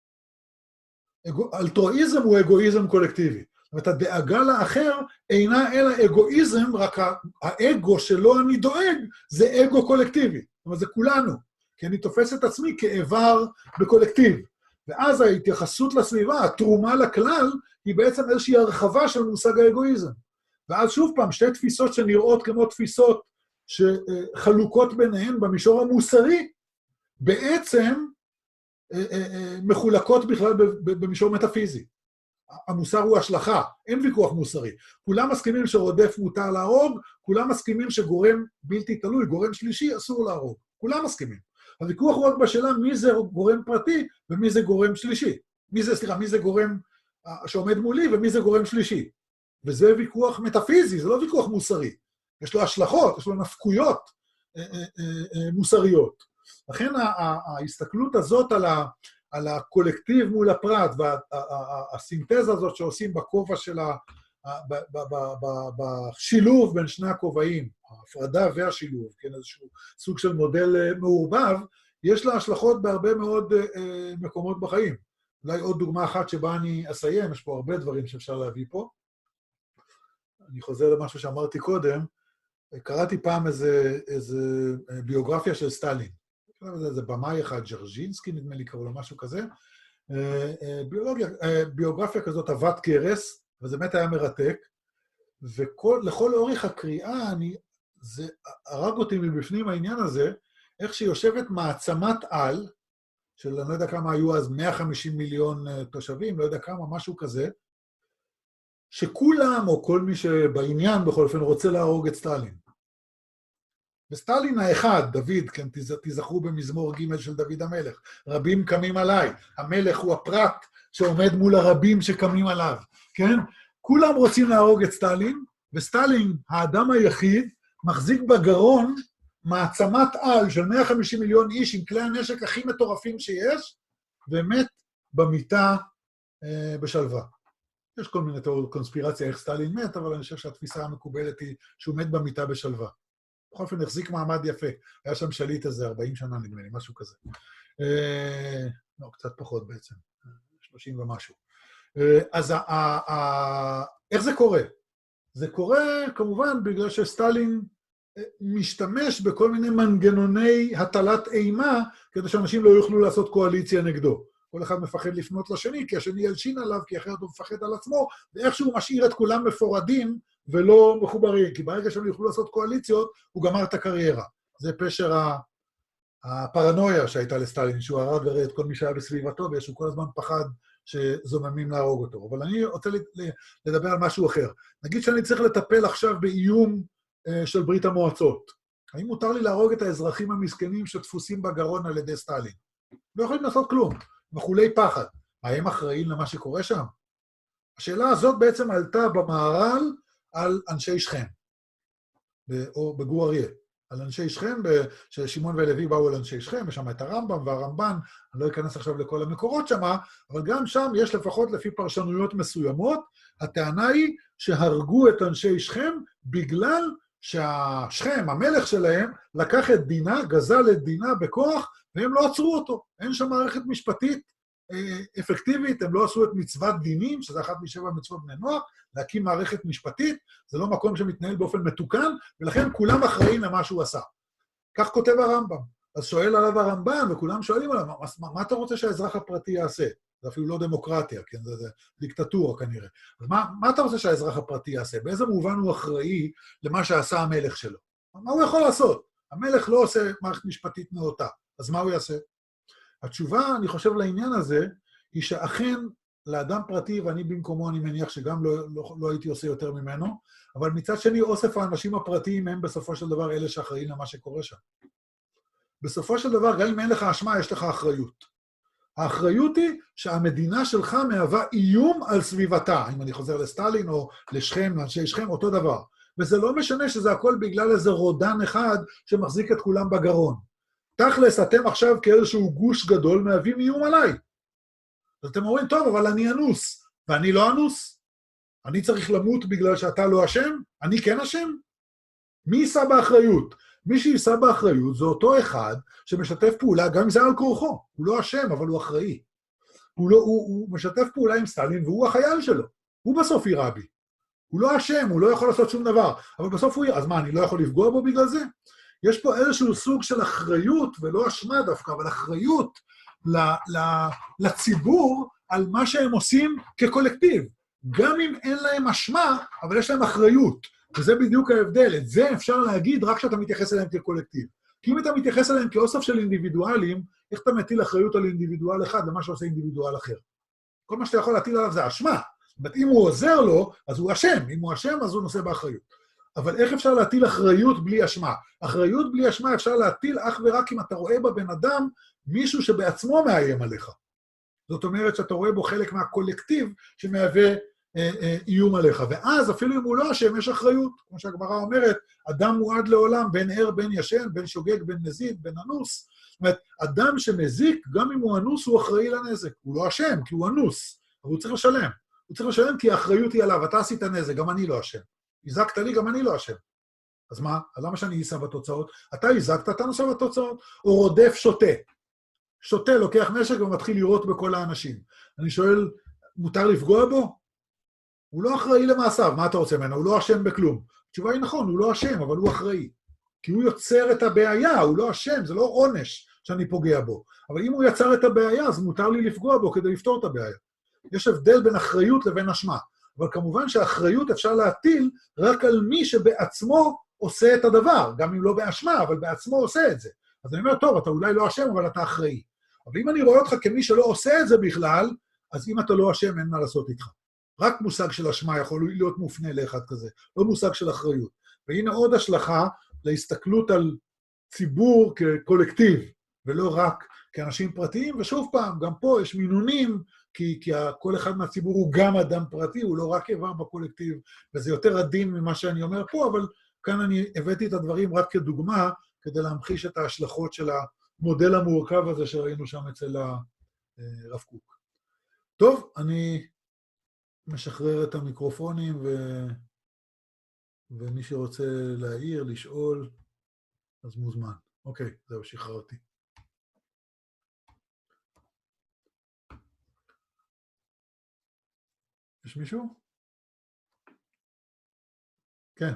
אלטרואיזם הוא אגואיזם קולקטיבי. זאת אומרת, הדאגה לאחר אינה אלא אגואיזם, רק האגו שלו אני דואג, זה אגו קולקטיבי. זאת אומרת, זה כולנו, כי אני תופס את עצמי כאיבר בקולקטיב. ואז ההתייחסות לסביבה, התרומה לכלל, היא בעצם איזושהי הרחבה של מושג האגואיזם. ואז שוב פעם, שתי תפיסות שנראות כמו תפיסות שחלוקות ביניהן במישור המוסרי, בעצם מחולקות בכלל במישור מטאפיזי. המוסר הוא השלכה, אין ויכוח מוסרי. כולם מסכימים שרודף מותר להרוג, כולם מסכימים שגורם בלתי תלוי, גורם שלישי, אסור להרוג. כולם מסכימים. הוויכוח הוא רק בשאלה מי זה גורם פרטי ומי זה גורם שלישי. מי זה גורם שעומד מולי ומי זה גורם שלישי. וזה ויכוח מטאפיזי, זה לא ויכוח מוסרי. יש לו השלכות, יש לו נפקויות מוסריות. לכן ההסתכלות הזאת על הקולקטיב מול הפרט, והסינתזה הזאת שעושים בכובע של בשילוב בין שני הכובעים, ההפרדה והשילוב, כן, איזשהו סוג של מודל מעורבב, יש לה השלכות בהרבה מאוד מקומות בחיים. אולי עוד דוגמה אחת שבה אני אסיים, יש פה הרבה דברים שאפשר להביא פה. אני חוזר למשהו שאמרתי קודם, קראתי פעם איזה ביוגרפיה של סטלין. זה במאי אחד, ג'רז'ינסקי נדמה לי קראו לו משהו כזה. ביוגרפיה כזאת עבת קרס, וזה באמת היה מרתק, ולכל אורך הקריאה, זה הרג אותי מבפנים העניין הזה, איך שיושבת מעצמת על, של אני לא יודע כמה היו אז 150 מיליון תושבים, לא יודע כמה, משהו כזה, שכולם, או כל מי שבעניין בכל אופן, רוצה להרוג את סטלין. וסטלין האחד, דוד, כן, תזכרו במזמור ג' של דוד המלך, רבים קמים עליי, המלך הוא הפרט שעומד מול הרבים שקמים עליו, כן? כולם רוצים להרוג את סטלין, וסטלין, האדם היחיד, מחזיק בגרון מעצמת על של 150 מיליון איש עם כלי הנשק הכי מטורפים שיש, ומת במיטה בשלווה. יש כל מיני תיאוריות קונספירציה איך סטלין מת, אבל אני חושב שהתפיסה המקובלת היא שהוא מת במיטה בשלווה. בכל אופן החזיק מעמד יפה. היה שם שליט איזה 40 שנה נדמה לי, משהו כזה. לא, קצת פחות בעצם, 30 ומשהו. אז איך זה קורה? זה קורה כמובן בגלל שסטלין משתמש בכל מיני מנגנוני הטלת אימה, כדי שאנשים לא יוכלו לעשות קואליציה נגדו. כל אחד מפחד לפנות לשני, כי השני ילשין עליו, כי אחרת הוא מפחד על עצמו, ואיכשהו משאיר את כולם מפורדים ולא מחוברים, כי ברגע שהם יוכלו לעשות קואליציות, הוא גמר את הקריירה. זה פשר הפרנויה שהייתה לסטלין, שהוא הרג הרי את כל מי שהיה בסביבתו, ושהוא כל הזמן פחד שזוממים להרוג אותו. אבל אני רוצה לדבר על משהו אחר. נגיד שאני צריך לטפל עכשיו באיום של ברית המועצות. האם מותר לי להרוג את האזרחים המסכנים שתפוסים בגרון על ידי סטלין? לא יכולים לעשות כלום, מחולי פחד. האם אחראים למה שקורה שם? השאלה הזאת בעצם עלתה במהר"ל על אנשי שכם, או בגור אריה. על אנשי שכם, ששמעון ולוי באו על אנשי שכם, יש שם את הרמב"ם והרמב"ן, אני לא אכנס עכשיו לכל המקורות שם, אבל גם שם יש לפחות לפי פרשנויות מסוימות, הטענה היא שהרגו את אנשי שכם בגלל שהשכם, המלך שלהם, לקח את דינה, גזל את דינה בכוח, והם לא עצרו אותו. אין שם מערכת משפטית אפקטיבית, הם לא עשו את מצוות דינים, שזה אחת משבע מצוות בני נוח, להקים מערכת משפטית, זה לא מקום שמתנהל באופן מתוקן, ולכן כולם אחראים למה שהוא עשה. כך כותב הרמב"ם. אז שואל עליו הרמב"ן, וכולם שואלים עליו, מה אתה רוצה שהאזרח הפרטי יעשה? זה אפילו לא דמוקרטיה, כן? זה דיקטטורה כנראה. אז מה אתה רוצה שהאזרח הפרטי יעשה? באיזה מובן הוא אחראי למה שעשה המלך שלו? מה הוא יכול לעשות? המלך לא עושה מערכת משפטית נאותה, אז מה הוא יעשה? התשובה, אני חושב, לעניין הזה, היא שאכן לאדם פרטי, ואני במקומו, אני מניח שגם לא הייתי עושה יותר ממנו, אבל מצד שני, אוסף האנשים הפרטיים הם בסופו של דבר אלה שאחראים למה שקורה שם. בסופו של דבר, גם אם אין לך אשמה, יש לך אחריות. האחריות היא שהמדינה שלך מהווה איום על סביבתה, אם אני חוזר לסטלין או לשכם, לאנשי שכם, אותו דבר. וזה לא משנה שזה הכל בגלל איזה רודן אחד שמחזיק את כולם בגרון. תכלס, אתם עכשיו כאיזשהו גוש גדול מהווים איום עליי. אז אתם אומרים, טוב, אבל אני אנוס, ואני לא אנוס. אני צריך למות בגלל שאתה לא אשם? אני כן אשם? מי יישא באחריות? מי שיישא באחריות זה אותו אחד שמשתף פעולה, גם אם זה על כורחו. הוא לא אשם, אבל הוא אחראי. הוא משתף פעולה עם סטלין, והוא החייל שלו. הוא בסוף יירה בי. הוא לא אשם, הוא לא יכול לעשות שום דבר. אבל בסוף הוא יירה. אז מה, אני לא יכול לפגוע בו בגלל זה? יש פה איזשהו סוג של אחריות, ולא אשמה דווקא, אבל אחריות לציבור על מה שהם עושים כקולקטיב. גם אם אין להם אשמה, אבל יש להם אחריות. וזה בדיוק ההבדל. את זה אפשר להגיד רק כשאתה מתייחס אליהם כקולקטיב. כי אם אתה מתייחס אליהם כאוסף של אינדיבידואלים, איך אתה מטיל אחריות על אינדיבידואל אחד למה שעושה אינדיבידואל אחר? כל מה שאתה יכול להטיל עליו זה אשמה. אם הוא עוזר לו, אז הוא אשם. אם הוא אשם, אז הוא נושא באחריות. אבל איך אפשר להטיל אחריות בלי אשמה? אחריות בלי אשמה אפשר להטיל אך ורק אם אתה רואה בבן אדם מישהו שבעצמו מאיים עליך. זאת אומרת שאתה רואה בו חלק מהקולקטיב שמהווה איום עליך. ואז אפילו אם הוא לא אשם, יש אחריות. כמו שהגמרא אומרת, אדם מועד לעולם, בין ער, בין ישן, בין שוגג, בין מזיד, בין אנוס. זאת אומרת, אדם שמזיק, גם אם הוא אנוס, הוא אחראי לנזק. הוא לא אשם, כי הוא אנוס, אבל הוא צריך לשלם. הוא צריך לשלם כי האחריות היא עליו. אתה עשית נזק, גם אני לא אשם. הזקת לי, גם אני לא אשם. אז מה? אז למה שאני אשא בתוצאות? אתה הזקת, אתה נושא בתוצאות. או רודף שוטה. שוטה לוקח נשק ומתחיל לירות בכל האנשים. אני שואל, מותר לפגוע בו? הוא לא אחראי למעשיו, מה אתה רוצה ממנו? הוא לא אשם בכלום. התשובה היא נכון, הוא לא אשם, אבל הוא אחראי. כי הוא יוצר את הבעיה, הוא לא אשם, זה לא עונש שאני פוגע בו. אבל אם הוא יצר את הבעיה, אז מותר לי לפגוע בו כדי לפתור את הבעיה. יש הבדל בין אחריות לבין אשמה. אבל כמובן שהאחריות אפשר להטיל רק על מי שבעצמו עושה את הדבר, גם אם לא באשמה, אבל בעצמו עושה את זה. אז אני אומר, טוב, אתה אולי לא אשם, אבל אתה אחראי. אבל אם אני רואה אותך כמי שלא עושה את זה בכלל, אז אם אתה לא אשם, אין מה לעשות איתך. רק מושג של אשמה יכול להיות מופנה לאחד כזה, לא מושג של אחריות. והנה עוד השלכה להסתכלות על ציבור כקולקטיב, ולא רק כאנשים פרטיים, ושוב פעם, גם פה יש מינונים, כי כל אחד מהציבור הוא גם אדם פרטי, הוא לא רק איבר בקולקטיב, וזה יותר עדין ממה שאני אומר פה, אבל כאן אני הבאתי את הדברים רק כדוגמה, כדי להמחיש את ההשלכות של המודל המורכב הזה שראינו שם אצל הרב קוק. טוב, אני משחרר את המיקרופונים, ומי שרוצה להעיר, לשאול, אז מוזמן. אוקיי, זהו, שחררתי. יש מישהו? כן.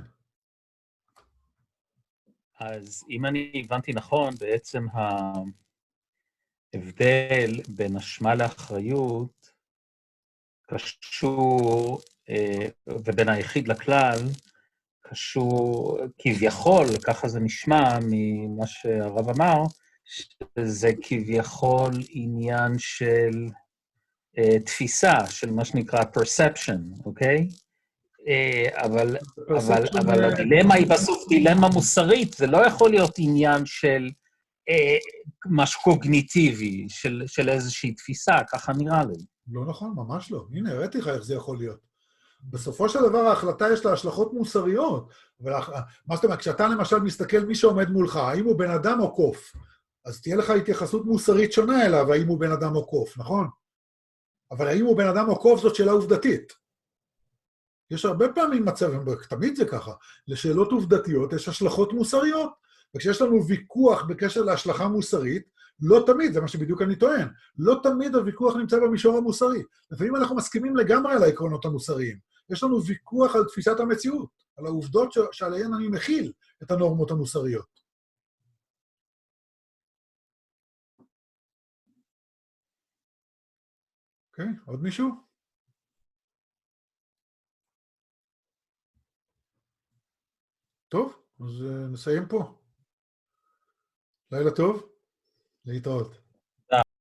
אז אם אני הבנתי נכון, בעצם ההבדל בין אשמה לאחריות קשור, ובין היחיד לכלל, קשור כביכול, ככה זה נשמע ממה שהרב אמר, שזה כביכול עניין של תפיסה, של מה שנקרא perception, אוקיי? אבל הדילמה היא בסוף דילמה מוסרית, זה לא יכול להיות עניין של משהו קוגניטיבי, של איזושהי תפיסה, ככה נראה לי. לא נכון, ממש לא. הנה, הראיתי לך איך זה יכול להיות. בסופו של דבר ההחלטה יש לה השלכות מוסריות. מה זאת אומרת, כשאתה למשל מסתכל מי שעומד מולך, האם הוא בן אדם או קוף, אז תהיה לך התייחסות מוסרית שונה אליו, האם הוא בן אדם או קוף, נכון? אבל האם הוא בן אדם או קוף זאת שאלה עובדתית. יש הרבה פעמים מצבים, תמיד זה ככה, לשאלות עובדתיות יש השלכות מוסריות, וכשיש לנו ויכוח בקשר להשלכה מוסרית, לא תמיד, זה מה שבדיוק אני טוען, לא תמיד הוויכוח נמצא במישור המוסרי. לפעמים אנחנו מסכימים לגמרי על העקרונות המוסריים. יש לנו ויכוח על תפיסת המציאות, על העובדות שעליהן אני מכיל את הנורמות המוסריות. אוקיי, עוד מישהו? טוב, אז נסיים פה. לילה טוב, להתראות.